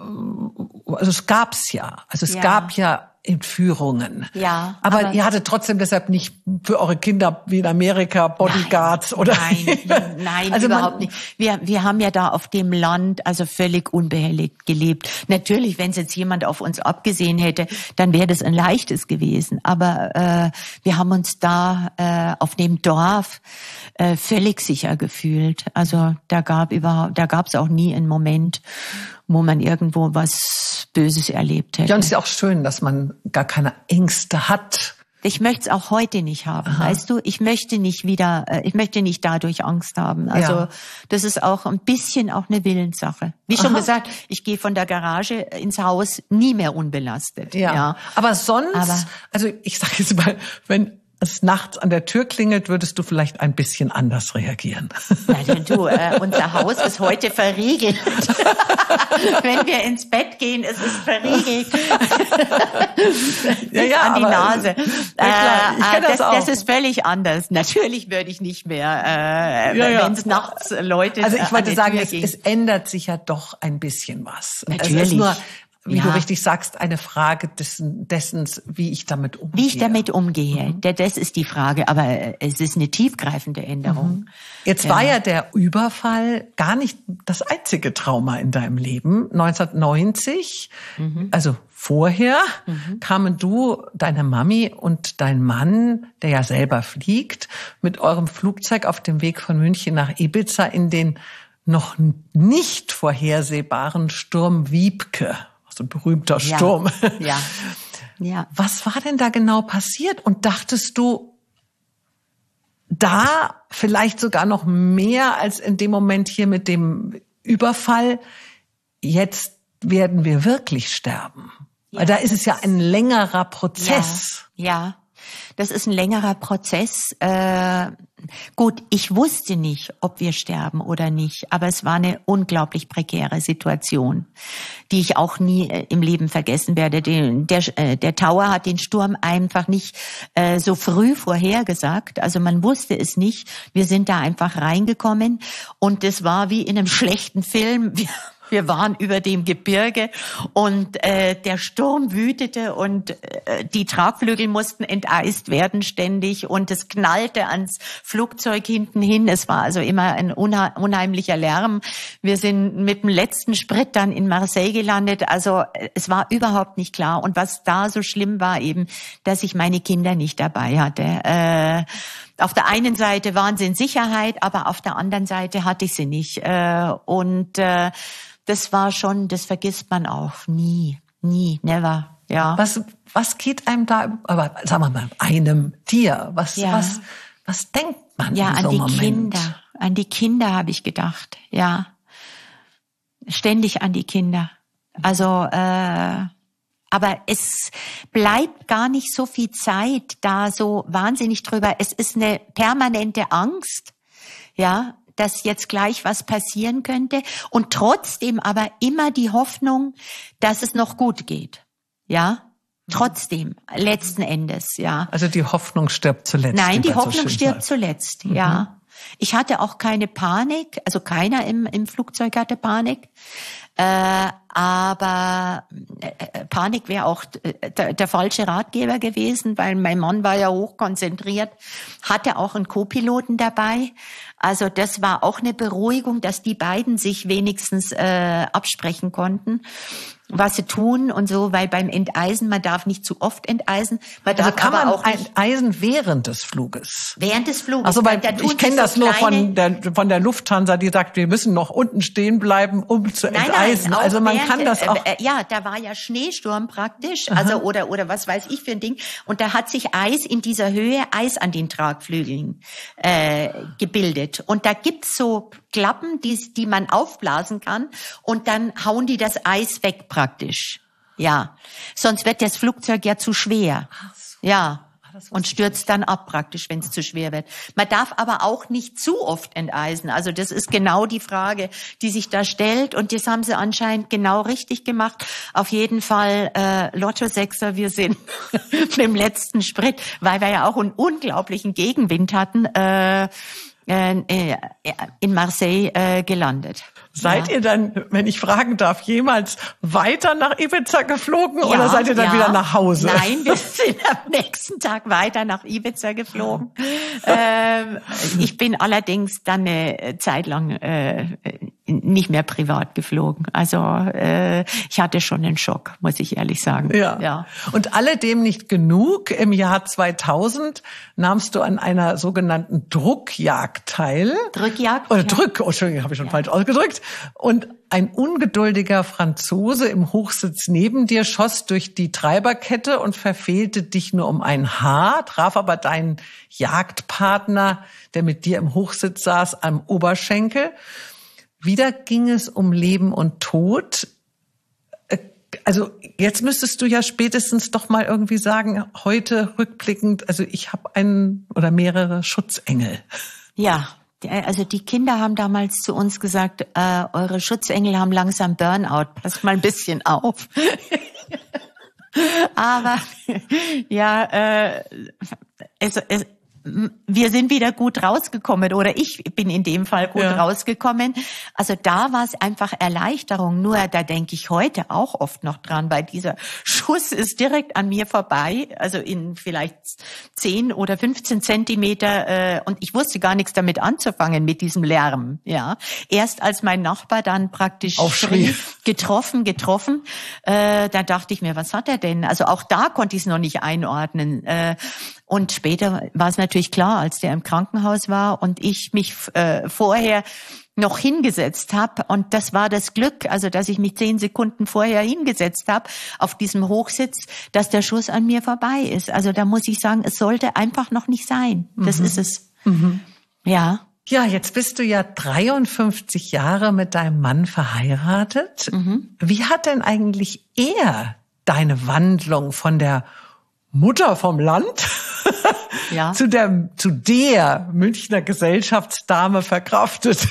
Also es gab's ja. Also es ja. gab ja Entführungen. Ja. Aber, aber ihr hattet trotzdem deshalb nicht für eure Kinder wie in Amerika Bodyguards nein, oder? Nein, nein, also überhaupt nicht. Wir, wir haben ja da auf dem Land also völlig unbehelligt gelebt. Natürlich, wenn es jetzt jemand auf uns abgesehen hätte, dann wäre das ein leichtes gewesen. Aber äh, wir haben uns da äh, auf dem Dorf äh, völlig sicher gefühlt. Also da gab überhaupt, da gab es auch nie einen Moment, wo man irgendwo was Böses erlebt hätte. Ja, und es ist ja auch schön, dass man gar keine Ängste hat. Ich möchte es auch heute nicht haben, Aha. weißt du? Ich möchte nicht wieder, ich möchte nicht dadurch Angst haben. Also ja. das ist auch ein bisschen auch eine Willenssache. Wie schon Aha. gesagt, ich gehe von der Garage ins Haus nie mehr unbelastet. Ja, ja. aber sonst, aber, also ich sage jetzt mal, wenn es nachts an der Tür klingelt, würdest du vielleicht ein bisschen anders reagieren. Ja, du, äh, unser Haus ist heute verriegelt. Wenn wir ins Bett gehen, ist es verriegelt. Ja, ja, an die aber, Nase. Ja, klar, ich kenn äh, das, das, auch. das ist völlig anders. Natürlich würde ich nicht mehr, äh, ja, ja. wenn es nachts Leute Also ich wollte sagen, es, ging. es ändert sich ja doch ein bisschen was. Natürlich. Es ist nur, wie ja. du richtig sagst, eine Frage dessen, dessen, wie ich damit umgehe. Wie ich damit umgehe, mhm. das ist die Frage. Aber es ist eine tiefgreifende Änderung. Mhm. Jetzt ja. war ja der Überfall gar nicht das einzige Trauma in deinem Leben. neunzehnhundertneunzig, mhm. also vorher, mhm. kamen du, deine Mami und dein Mann, der ja selber fliegt, mit eurem Flugzeug auf dem Weg von München nach Ibiza in den noch nicht vorhersehbaren Sturm Wiebke, so ein berühmter ja, Sturm. Ja, ja. Was war denn da genau passiert? Und dachtest du da vielleicht sogar noch mehr als in dem Moment hier mit dem Überfall, jetzt werden wir wirklich sterben? Ja, Weil da ist es ja ein längerer Prozess. Ja, ja. Das ist ein längerer Prozess. Äh, gut, ich wusste nicht, ob wir sterben oder nicht, aber es war eine unglaublich prekäre Situation, die ich auch nie äh, im Leben vergessen werde. Den, der, äh, der Tower hat den Sturm einfach nicht äh, so früh vorhergesagt, also man wusste es nicht. Wir sind da einfach reingekommen und es war wie in einem schlechten Film. Wir Wir waren über dem Gebirge und äh, der Sturm wütete und äh, die Tragflügel mussten enteist werden ständig und es knallte ans Flugzeug hinten hin. Es war also immer ein unha- unheimlicher Lärm. Wir sind mit dem letzten Sprit dann in Marseille gelandet. Also es war überhaupt nicht klar. Und was da so schlimm war eben, dass ich meine Kinder nicht dabei hatte. Äh, Auf der einen Seite waren sie in Sicherheit, aber auf der anderen Seite hatte ich sie nicht. Äh, und äh, das war schon, das vergisst man auch nie, nie, never, ja. Was, was geht einem da, aber sagen wir mal, einem Tier, was, ja. was, was denkt man ja, in so an die einem Moment? Kinder, an die Kinder habe ich gedacht, ja. Ständig an die Kinder. Also, äh, aber es bleibt gar nicht so viel Zeit da so wahnsinnig drüber. Es ist eine permanente Angst, ja, dass jetzt gleich was passieren könnte und trotzdem aber immer die Hoffnung, dass es noch gut geht. Ja, trotzdem, letzten Endes, ja. Also die Hoffnung stirbt zuletzt. Nein, die Hoffnung so stirbt sagt. zuletzt, Mhm. ja. Ich hatte auch keine Panik, also keiner im, im Flugzeug hatte Panik. Äh, aber äh, Panik wäre auch äh, der, der falsche Ratgeber gewesen, weil mein Mann war ja hochkonzentriert, hatte auch einen Co-Piloten dabei. Also das war auch eine Beruhigung, dass die beiden sich wenigstens äh, absprechen konnten, was sie tun und so, weil beim Enteisen, man darf nicht zu oft enteisen. Man Also darf kann aber man auch nicht Eisen während des Fluges? während des Fluges. Also weil da tun ich kenne sich das so nur kleine- von der von der Lufthansa, die sagt, wir müssen noch unten stehen bleiben, um zu Nein, enteisen. nein, auch also man während, kann das auch. Äh, äh, ja, da war ja Schneesturm praktisch, also oder oder was weiß ich für ein Ding. Und da hat sich Eis in dieser Höhe, Eis an den Tragflügeln äh, gebildet. Und da gibt's so Klappen, die die man aufblasen kann, und dann hauen die das Eis weg praktisch. Ja, sonst wird das Flugzeug ja zu schwer. Ja. Und stürzt dann ab praktisch, wenn es zu schwer wird. Man darf aber auch nicht zu oft enteisen. Also das ist genau die Frage, die sich da stellt. Und das haben sie anscheinend genau richtig gemacht. Auf jeden Fall äh, Lotto-Sechser, wir sind im letzten Sprit, weil wir ja auch einen unglaublichen Gegenwind hatten, äh, äh, in Marseille äh, gelandet. Seid ja. ihr dann, wenn ich fragen darf, jemals weiter nach Ibiza geflogen Ja, oder seid ihr dann ja. wieder nach Hause? Nein, wir sind am nächsten Tag weiter nach Ibiza geflogen. ähm, ich bin allerdings dann eine Zeit lang äh, nicht mehr privat geflogen. Also äh, ich hatte schon einen Schock, muss ich ehrlich sagen. Ja. ja. Und alledem nicht genug. Im Jahr zweitausend nahmst du an einer sogenannten Druckjagd teil. Drückjagd? Oder ja. Drück, oh, Entschuldigung, habe ich schon ja. falsch ausgedrückt. Und ein ungeduldiger Franzose im Hochsitz neben dir schoss durch die Treiberkette und verfehlte dich nur um ein Haar, traf aber deinen Jagdpartner, der mit dir im Hochsitz saß, am Oberschenkel. Wieder ging es um Leben und Tod. Also jetzt müsstest du ja spätestens doch mal irgendwie sagen, heute rückblickend, also ich habe einen oder mehrere Schutzengel. Ja, also die Kinder haben damals zu uns gesagt, äh, eure Schutzengel haben langsam Burnout, passt mal ein bisschen auf. Aber ja, äh, es, es, wir sind wieder gut rausgekommen, oder ich bin in dem Fall gut ja. rausgekommen. Also da war es einfach Erleichterung. Nur da denke ich heute auch oft noch dran, weil dieser Schuss ist direkt an mir vorbei, also in vielleicht zehn oder fünfzehn Zentimeter, äh, und ich wusste gar nichts damit anzufangen mit diesem Lärm. Ja, erst als mein Nachbar dann praktisch aufschrie, getroffen, getroffen, äh, da dachte ich mir, was hat er denn? Also auch da konnte ich es noch nicht einordnen. Äh, Und später war es natürlich klar, als der im Krankenhaus war und ich mich äh, vorher noch hingesetzt habe. Und das war das Glück, also dass ich mich zehn Sekunden vorher hingesetzt habe auf diesem Hochsitz, dass der Schuss an mir vorbei ist. Also da muss ich sagen, es sollte einfach noch nicht sein. Das mhm. ist es. Mhm. Ja. Ja, jetzt bist du ja dreiundfünfzig Jahre mit deinem Mann verheiratet. Mhm. Wie hat denn eigentlich er deine Wandlung von der Mutter vom Land ja. zu der zu der Münchner Gesellschaftsdame verkraftet?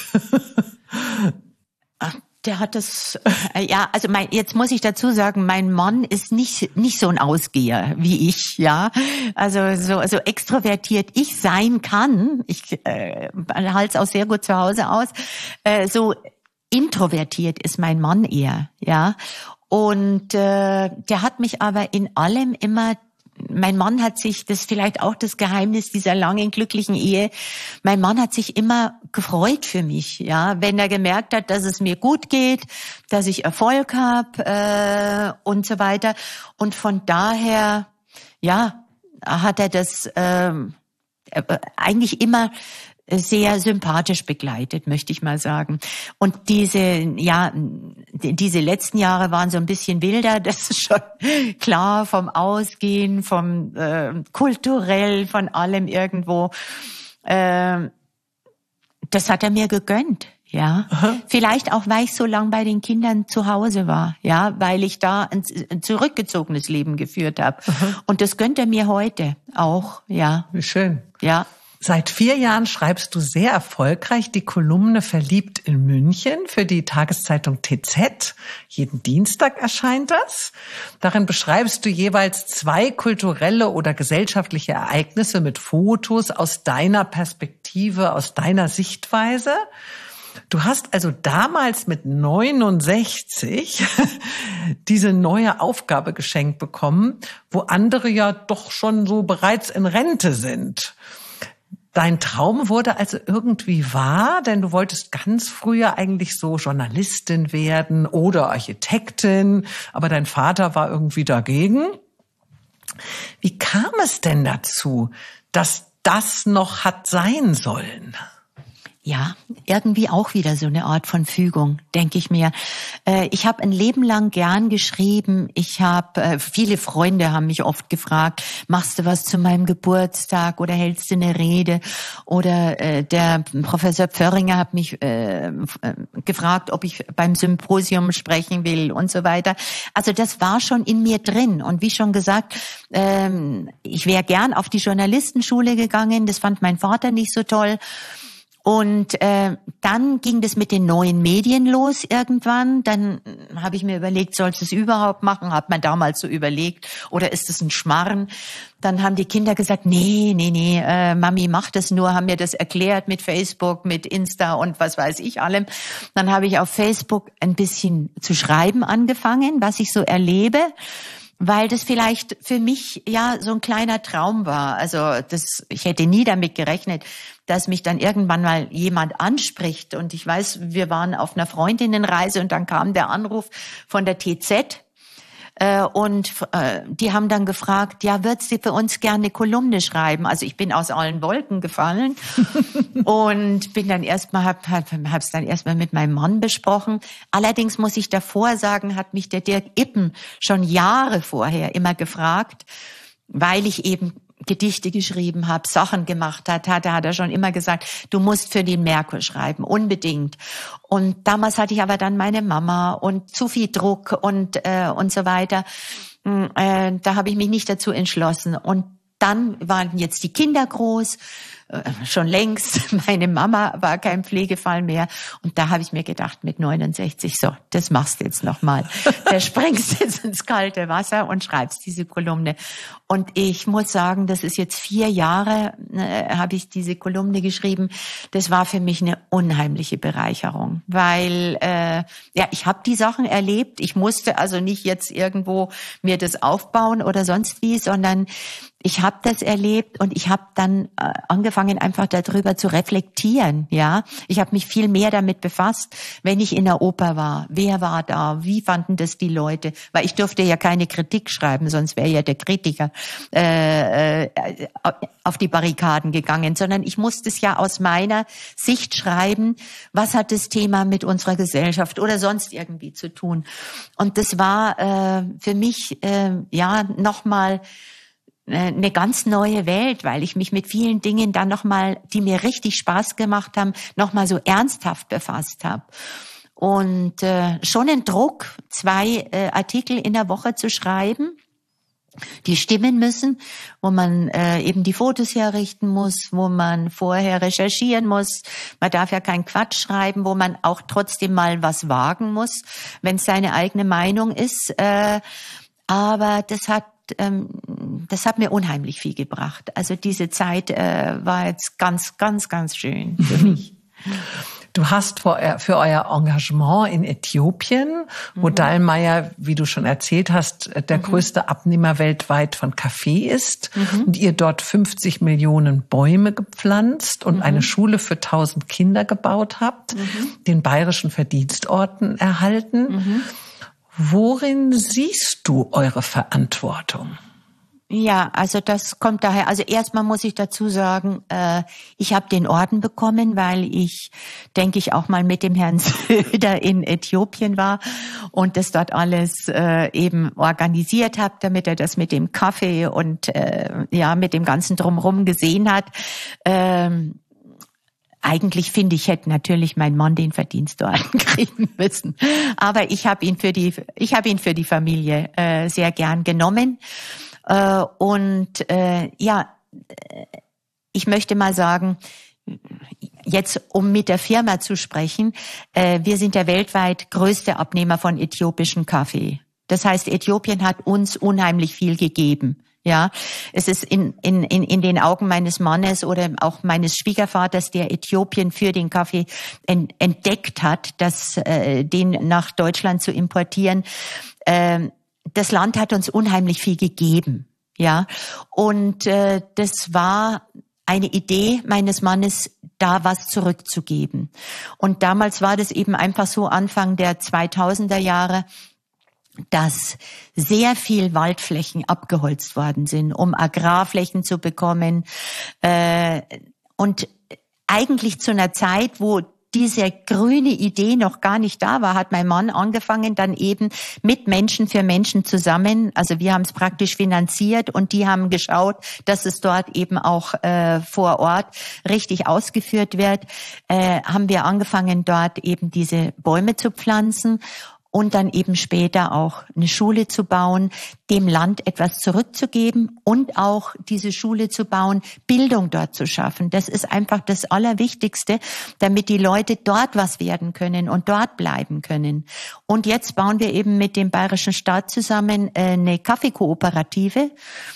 Ach, der hat das, äh, ja, also mein, jetzt muss ich dazu sagen, mein Mann ist nicht nicht so ein Ausgeher wie ich, ja. Also so so extrovertiert ich sein kann, ich äh, halte es auch sehr gut zu Hause aus, äh, so introvertiert ist mein Mann eher, ja. Und äh, der hat mich aber in allem immer, mein Mann hat sich, das ist vielleicht auch das Geheimnis dieser langen, glücklichen Ehe, mein Mann hat sich immer gefreut für mich, ja, wenn er gemerkt hat, dass es mir gut geht, dass ich Erfolg habe äh, und so weiter. Und von daher, ja, hat er das äh, eigentlich immer sehr sympathisch begleitet, möchte ich mal sagen. Und diese, ja, diese letzten Jahre waren so ein bisschen wilder, das ist schon klar, vom Ausgehen, vom äh, kulturell, von allem irgendwo. Äh, das hat er mir gegönnt, ja. Aha. Vielleicht auch, weil ich so lang bei den Kindern zu Hause war, ja, weil ich da ein, ein zurückgezogenes Leben geführt habe. Aha. Und das gönnt er mir heute auch, ja. Wie schön. Ja. Seit vier Jahren schreibst du sehr erfolgreich die Kolumne Verliebt in München für die Tageszeitung T Z. Jeden Dienstag erscheint das. Darin beschreibst du jeweils zwei kulturelle oder gesellschaftliche Ereignisse mit Fotos aus deiner Perspektive, aus deiner Sichtweise. Du hast also damals mit neunundsechzig diese neue Aufgabe geschenkt bekommen, wo andere ja doch schon so bereits in Rente sind. Dein Traum wurde also irgendwie wahr, denn du wolltest ganz früher eigentlich so Journalistin werden oder Architektin, aber dein Vater war irgendwie dagegen. Wie kam es denn dazu, dass das noch hat sein sollen? Ja, irgendwie auch wieder so eine Art von Fügung, denke ich mir. Ich habe ein Leben lang gern geschrieben. Ich habe, viele Freunde haben mich oft gefragt, machst du was zu meinem Geburtstag oder hältst du eine Rede? Oder der Professor Pförringer hat mich gefragt, ob ich beim Symposium sprechen will und so weiter. Also das war schon in mir drin. Und wie schon gesagt, ich wäre gern auf die Journalistenschule gegangen. Das fand mein Vater nicht so toll. Und äh, dann ging das mit den neuen Medien los irgendwann. Dann habe ich mir überlegt, sollst du es überhaupt machen? Hat man damals so überlegt. Oder ist es ein Schmarrn? Dann haben die Kinder gesagt, nee, nee, nee, äh, Mami macht das nur, haben mir das erklärt mit Facebook, mit Insta und was weiß ich allem. Dann habe ich auf Facebook ein bisschen zu schreiben angefangen, was ich so erlebe. Weil das vielleicht für mich ja so ein kleiner Traum war. Also das, ich hätte nie damit gerechnet, dass mich dann irgendwann mal jemand anspricht. Und ich weiß, wir waren auf einer Freundinnenreise und dann kam der Anruf von der T Z. Und die haben dann gefragt, ja, würdest du für uns gerne eine Kolumne schreiben? Also ich bin aus allen Wolken gefallen und bin dann erstmal, hab, hab, hab's dann erstmal mit meinem Mann besprochen. Allerdings muss ich davor sagen, hat mich der Dirk Ippen schon Jahre vorher immer gefragt, weil ich eben Gedichte geschrieben habe, Sachen gemacht hat, hat, hat er schon immer gesagt, du musst für den Merkur schreiben, unbedingt. Und damals hatte ich aber dann meine Mama und zu viel Druck und äh, und so weiter. Äh, da habe ich mich nicht dazu entschlossen. Und dann waren jetzt die Kinder groß, äh, schon längst. Meine Mama war kein Pflegefall mehr. Und da habe ich mir gedacht, mit neunundsechzig, so, das machst du jetzt nochmal. Da springst du jetzt ins kalte Wasser und schreibst diese Kolumne. Und ich muss sagen, das ist jetzt vier Jahre, äh, habe ich diese Kolumne geschrieben. Das war für mich eine unheimliche Bereicherung, weil äh, ja, ich habe die Sachen erlebt. Ich musste also nicht jetzt irgendwo mir das aufbauen oder sonst wie, sondern ich habe das erlebt und ich habe dann äh, angefangen, einfach darüber zu reflektieren. Ja, ich habe mich viel mehr damit befasst, wenn ich in der Oper war. Wer war da? Wie fanden das die Leute? Weil ich durfte ja keine Kritik schreiben, sonst wäre ja der Kritiker äh, äh, auf die Barrikaden gegangen, sondern ich musste es ja aus meiner Sicht schreiben. Was hat das Thema mit unserer Gesellschaft oder sonst irgendwie zu tun? Und das war äh, für mich äh, ja nochmal eine ganz neue Welt, weil ich mich mit vielen Dingen dann nochmal, die mir richtig Spaß gemacht haben, nochmal so ernsthaft befasst habe. Und äh, schon ein Druck, zwei äh, Artikel in der Woche zu schreiben, die stimmen müssen, wo man äh, eben die Fotos herrichten muss, wo man vorher recherchieren muss. Man darf ja keinen Quatsch schreiben, wo man auch trotzdem mal was wagen muss, wenn es seine eigene Meinung ist. Äh, aber das hat das hat mir unheimlich viel gebracht. Also diese Zeit äh, war jetzt ganz, ganz, ganz schön für mich. Du hast für, für euer Engagement in Äthiopien, wo mhm. Dallmayr, wie du schon erzählt hast, der mhm. größte Abnehmer weltweit von Kaffee ist, mhm. und ihr dort fünfzig Millionen Bäume gepflanzt und mhm. eine Schule für tausend Kinder gebaut habt, mhm. den Bayerischen Verdienstorden erhalten. Mhm. Worin siehst du eure Verantwortung? Ja, also das kommt daher, also erstmal muss ich dazu sagen, äh, ich habe den Orden bekommen, weil ich, denke ich, auch mal mit dem Herrn Söder in Äthiopien war und das dort alles äh, eben organisiert habe, damit er das mit dem Kaffee und äh, ja mit dem ganzen Drumherum gesehen hat. Ähm, Eigentlich finde ich, hätte natürlich mein Mann den Verdienstorden kriegen müssen. Aber ich habe ihn für die, ich habe ihn für die Familie äh, sehr gern genommen. Äh, und äh, ja, ich möchte mal sagen, jetzt um mit der Firma zu sprechen, äh, wir sind der weltweit größte Abnehmer von äthiopischem Kaffee. Das heißt, Äthiopien hat uns unheimlich viel gegeben. Ja, es ist in, in, in, in den Augen meines Mannes oder auch meines Schwiegervaters, der Äthiopien für den Kaffee entdeckt hat, das, äh, den nach Deutschland zu importieren. Ähm, das Land hat uns unheimlich viel gegeben. Ja, und äh, das war eine Idee meines Mannes, da was zurückzugeben. Und damals war das eben einfach so Anfang der zweitausender Jahre, dass sehr viel Waldflächen abgeholzt worden sind, um Agrarflächen zu bekommen. Äh, und eigentlich zu einer Zeit, wo diese grüne Idee noch gar nicht da war, hat mein Mann angefangen, dann eben mit Menschen für Menschen zusammen, also wir haben es praktisch finanziert und die haben geschaut, dass es dort eben auch äh, vor Ort richtig ausgeführt wird, äh, haben wir angefangen, dort eben diese Bäume zu pflanzen. Und dann eben später auch eine Schule zu bauen, dem Land etwas zurückzugeben und auch diese Schule zu bauen, Bildung dort zu schaffen. Das ist einfach das Allerwichtigste, damit die Leute dort was werden können und dort bleiben können. Und jetzt bauen wir eben mit dem Bayerischen Staat zusammen eine Kaffeekooperative.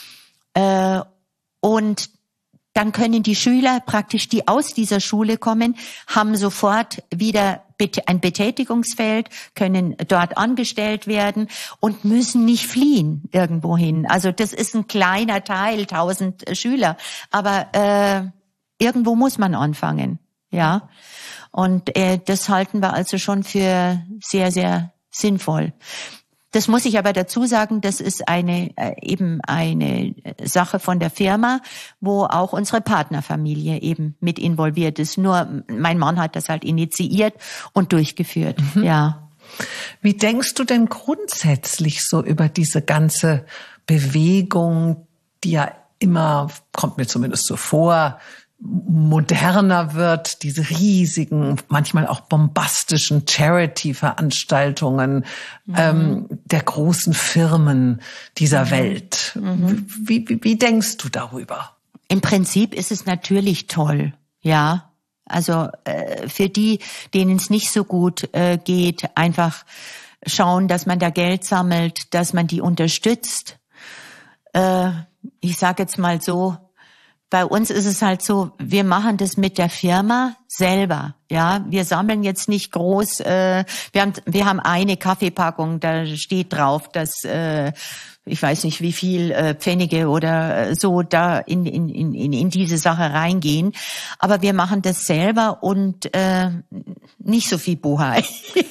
Und dann können die Schüler praktisch, die aus dieser Schule kommen, haben sofort wieder ein Betätigungsfeld, können dort angestellt werden und müssen nicht fliehen irgendwo hin. Also das ist ein kleiner Teil, tausend Schüler, aber äh, irgendwo muss man anfangen, ja. Und äh, das halten wir also schon für sehr, sehr sinnvoll. Das muss ich aber dazu sagen, das ist eine äh, eben eine Sache von der Firma, wo auch unsere Partnerfamilie eben mit involviert ist. Nur mein Mann hat das halt initiiert und durchgeführt. Mhm. Ja. Wie denkst du denn grundsätzlich so über diese ganze Bewegung, die ja immer, kommt mir zumindest so vor, moderner wird, diese riesigen, manchmal auch bombastischen Charity-Veranstaltungen mhm. ähm, der großen Firmen dieser mhm. Welt. Mhm. Wie, wie, wie denkst du darüber? Im Prinzip ist es natürlich toll, ja. Also äh, für die, denen es nicht so gut äh, geht, einfach schauen, dass man da Geld sammelt, dass man die unterstützt. Äh, ich sage jetzt mal so, bei uns ist es halt so, wir machen das mit der Firma selber, ja. Wir sammeln jetzt nicht groß, äh, wir haben, wir haben eine Kaffeepackung, da steht drauf, dass, äh, ich weiß nicht wie viel äh, Pfennige oder so da in, in, in, in diese Sache reingehen. Aber wir machen das selber und äh, nicht so viel Bohai.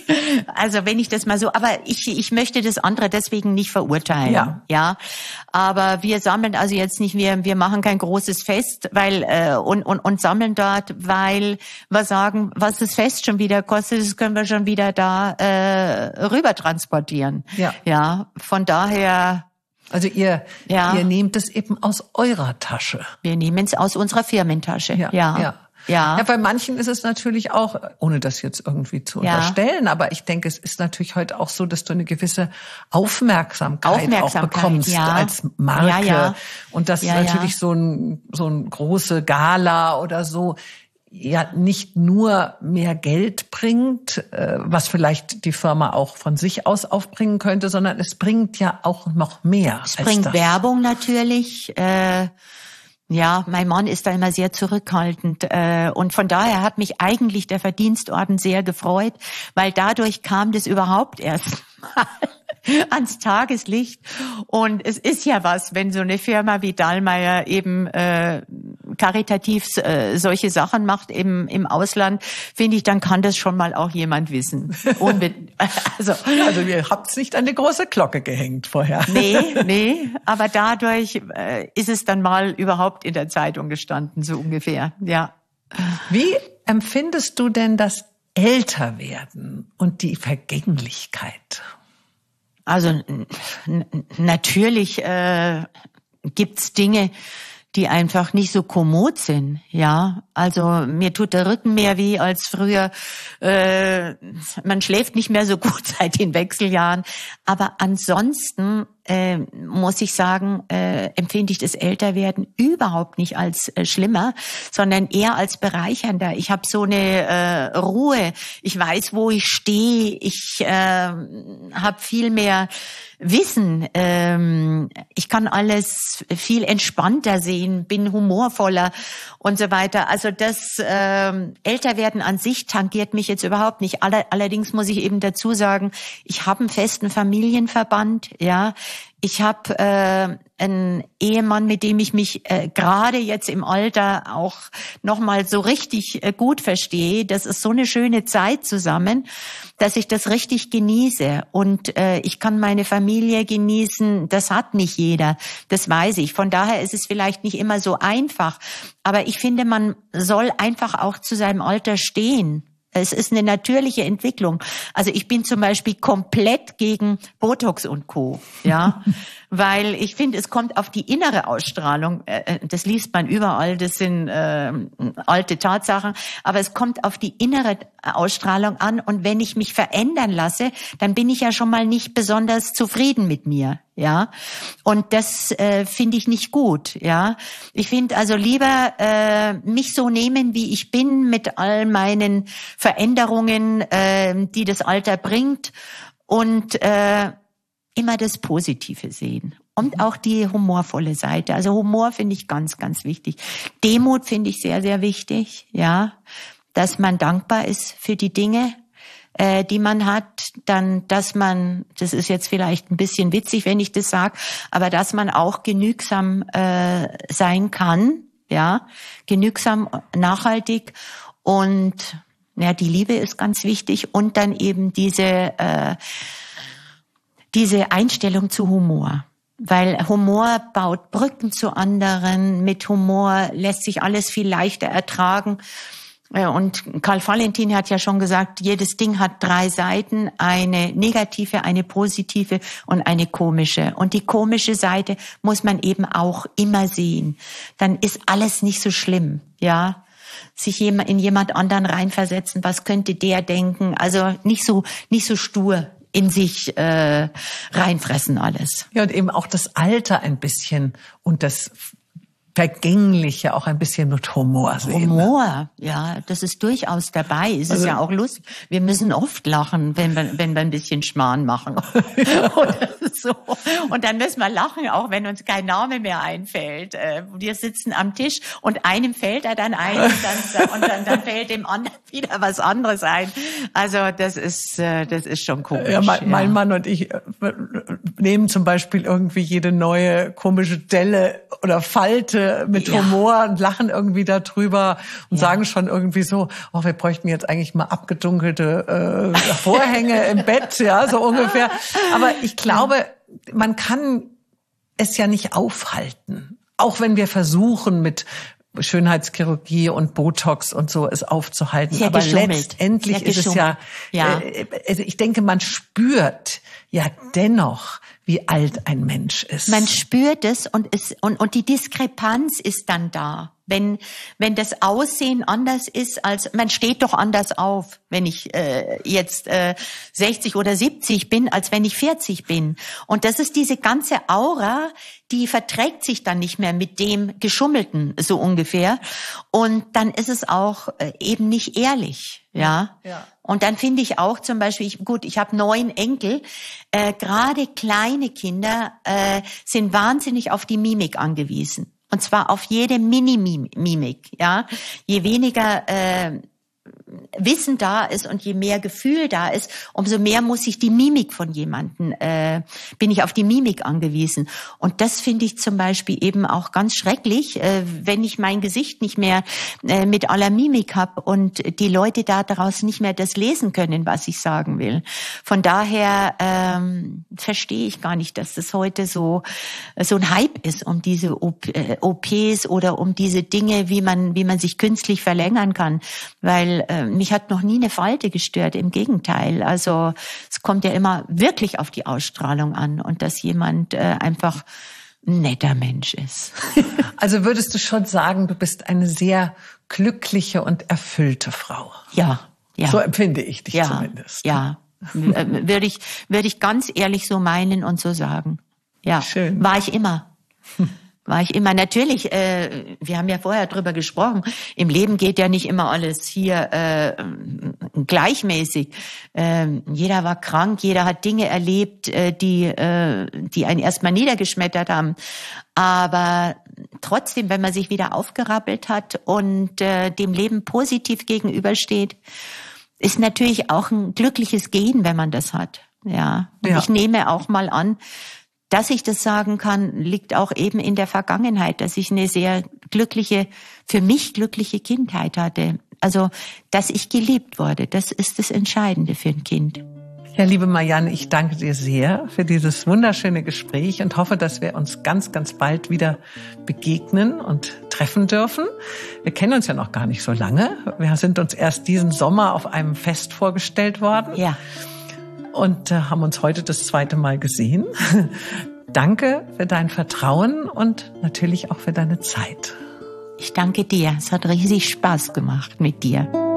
Also wenn ich das mal so, aber ich, ich möchte das andere deswegen nicht verurteilen. Ja. Ja. Aber wir sammeln also jetzt nicht, wir, wir machen kein großes Fest, weil, äh, und, und, und sammeln dort, weil wir sagen, was das Fest schon wieder kostet, das können wir schon wieder da äh, rüber transportieren. Ja. Ja. Von daher. Also ihr, ja. ihr nehmt es eben aus eurer Tasche. Wir nehmen es aus unserer Firmentasche. Ja, ja. ja. Ja. Ja, bei manchen ist es natürlich auch, ohne das jetzt irgendwie zu Ja. unterstellen, aber ich denke, es ist natürlich heute auch so, dass du eine gewisse Aufmerksamkeit, Aufmerksamkeit auch bekommst ja. als Marke. Ja, ja. Und das Ja, natürlich ja. so ein, so ein große Gala oder so, ja, nicht nur mehr Geld bringt, äh, was vielleicht die Firma auch von sich aus aufbringen könnte, sondern es bringt ja auch noch mehr. Es als bringt das. Werbung natürlich. Äh, ja, mein Mann ist da immer sehr zurückhaltend. Äh, und von daher hat mich eigentlich der Verdienstorden sehr gefreut, weil dadurch kam das überhaupt erst mal ans Tageslicht. Und es ist ja was, wenn so eine Firma wie Dallmayr eben äh, karitativ äh, solche Sachen macht im, im Ausland, finde ich, dann kann das schon mal auch jemand wissen. Unbe- also, Also ihr habt's nicht an die große Glocke gehängt vorher. nee, nee, aber dadurch äh, ist es dann mal überhaupt in der Zeitung gestanden, so ungefähr, ja. Wie empfindest du denn das Älterwerden und die Vergänglichkeit? Also n- n- natürlich äh, gibt's Dinge, die einfach nicht so kommod sind, ja. Also mir tut der Rücken mehr weh als früher. Äh, man schläft nicht mehr so gut seit den Wechseljahren. Aber ansonsten äh, muss ich sagen, äh, empfinde ich das Älterwerden überhaupt nicht als äh, schlimmer, sondern eher als bereichernder. Ich habe so eine äh, Ruhe. Ich weiß, wo ich stehe. Ich äh, habe viel mehr Wissen. Ähm, ich kann alles viel entspannter sehen, bin humorvoller und so weiter. Also das ähm, Älterwerden an sich tangiert mich jetzt überhaupt nicht. Aller, allerdings muss ich eben dazu sagen, ich habe einen festen Familienverband, ja. Ich habe äh, einen Ehemann, mit dem ich mich äh, gerade jetzt im Alter auch nochmal so richtig äh, gut verstehe. Das ist so eine schöne Zeit zusammen, dass ich das richtig genieße. Und äh, ich kann meine Familie genießen. Das hat nicht jeder, das weiß ich. Von daher ist es vielleicht nicht immer so einfach. Aber ich finde, man soll einfach auch zu seinem Alter stehen. Es ist eine natürliche Entwicklung. Also ich bin zum Beispiel komplett gegen Botox und Co., ja, weil ich finde, es kommt auf die innere Ausstrahlung. Das liest man überall, das sind äh, alte Tatsachen, aber es kommt auf die innere Ausstrahlung an. Und wenn ich mich verändern lasse, dann bin ich ja schon mal nicht besonders zufrieden mit mir, ja. Und das äh, finde ich nicht gut, ja. Ich finde also lieber äh, mich so nehmen, wie ich bin, mit all meinen Veränderungen, äh, die das Alter bringt, und äh, immer das Positive sehen. Und auch die humorvolle Seite. Also Humor finde ich ganz, ganz wichtig. Demut finde ich sehr, sehr wichtig, ja. Dass man dankbar ist für die Dinge, äh, die man hat. Dann, dass man, das ist jetzt vielleicht ein bisschen witzig, wenn ich das sage, aber dass man auch genügsam äh, sein kann, ja. Genügsam, nachhaltig. Und ja, die Liebe ist ganz wichtig. Und dann eben diese äh, diese Einstellung zu Humor. Weil Humor baut Brücken zu anderen. Mit Humor lässt sich alles viel leichter ertragen. Und Karl Valentin hat ja schon gesagt, jedes Ding hat drei Seiten, eine negative, eine positive und eine komische. Und die komische Seite muss man eben auch immer sehen. Dann ist alles nicht so schlimm, ja. Sich in jemand anderen reinversetzen, was könnte der denken? Also nicht so, nicht so stur in sich äh, reinfressen alles. Ja, und eben auch das Alter ein bisschen und das Vergängliche auch ein bisschen mit Humor sehen. Humor, ja, das ist durchaus dabei. Es also, ist ja auch lustig. Wir müssen oft lachen, wenn wir, wenn wir ein bisschen Schmarrn machen. und, so. und dann müssen wir lachen, auch wenn uns kein Name mehr einfällt. Wir sitzen am Tisch und einem fällt er dann ein und dann, und dann, dann fällt dem anderen wieder was anderes ein. Also das ist, das ist schon komisch. Ja, mein, mein Mann und ich nehmen zum Beispiel irgendwie jede neue komische Delle oder Falte mit ja. Humor und lachen irgendwie darüber und ja. sagen schon irgendwie so, oh, wir bräuchten jetzt eigentlich mal abgedunkelte äh, Vorhänge im Bett, ja, so ungefähr. Aber ich glaube, man kann es ja nicht aufhalten. Auch wenn wir versuchen, mit Schönheitschirurgie und Botox und so es aufzuhalten. Sehr aber geschummelt. letztendlich ist es ja, ja. Äh, also ich denke, man spürt ja dennoch, wie alt ein Mensch ist. Man spürt es und es und und die Diskrepanz ist dann da. Wenn wenn das Aussehen anders ist als man steht doch anders auf, wenn ich äh, jetzt äh, sechzig oder siebzig bin, als wenn ich vierzig bin. Und das ist diese ganze Aura, die verträgt sich dann nicht mehr mit dem Geschummelten so ungefähr. Und dann ist es auch äh, eben nicht ehrlich, ja. ja. Und dann finde ich auch zum Beispiel, ich, gut, ich habe neun Enkel, äh, gerade kleine Kinder äh, sind wahnsinnig auf die Mimik angewiesen. Und zwar auf jede Mini-Mimik, ja. Je weniger äh, Wissen da ist und je mehr Gefühl da ist, umso mehr muss ich die Mimik von jemanden, äh, bin ich auf die Mimik angewiesen. Und das finde ich zum Beispiel eben auch ganz schrecklich, äh, wenn ich mein Gesicht nicht mehr äh, mit aller Mimik habe und die Leute da daraus nicht mehr das lesen können, was ich sagen will. Von daher ähm, verstehe ich gar nicht, dass das heute so so ein Hype ist um diese O Ps oder um diese Dinge, wie man wie man sich künstlich verlängern kann, weil äh, mich hat noch nie eine Falte gestört, im Gegenteil. Also es kommt ja immer wirklich auf die Ausstrahlung an und dass jemand äh, einfach ein netter Mensch ist. Also würdest du schon sagen, du bist eine sehr glückliche und erfüllte Frau? Ja, ja. So empfinde ich dich ja, zumindest. Ja, würde ich, würde ich ganz ehrlich so meinen und so sagen. Ja, schön. War ich immer. War ich immer. Natürlich, äh, wir haben ja vorher drüber gesprochen, im Leben geht ja nicht immer alles hier äh, gleichmäßig. Äh, jeder war krank, jeder hat Dinge erlebt, äh, die äh, die einen erstmal niedergeschmettert haben. Aber trotzdem, wenn man sich wieder aufgerappelt hat und äh, dem Leben positiv gegenübersteht, ist natürlich auch ein glückliches Gehen, wenn man das hat. Ja. Und ja. ich nehme auch mal an, dass ich das sagen kann, liegt auch eben in der Vergangenheit, dass ich eine sehr glückliche, für mich glückliche Kindheit hatte. Also, dass ich geliebt wurde, das ist das Entscheidende für ein Kind. Ja, liebe Marianne, ich danke dir sehr für dieses wunderschöne Gespräch und hoffe, dass wir uns ganz, ganz bald wieder begegnen und treffen dürfen. Wir kennen uns ja noch gar nicht so lange. Wir sind uns erst diesen Sommer auf einem Fest vorgestellt worden. Ja. Und äh, haben uns heute das zweite Mal gesehen. Danke für dein Vertrauen und natürlich auch für deine Zeit. Ich danke dir. Es hat riesig Spaß gemacht mit dir.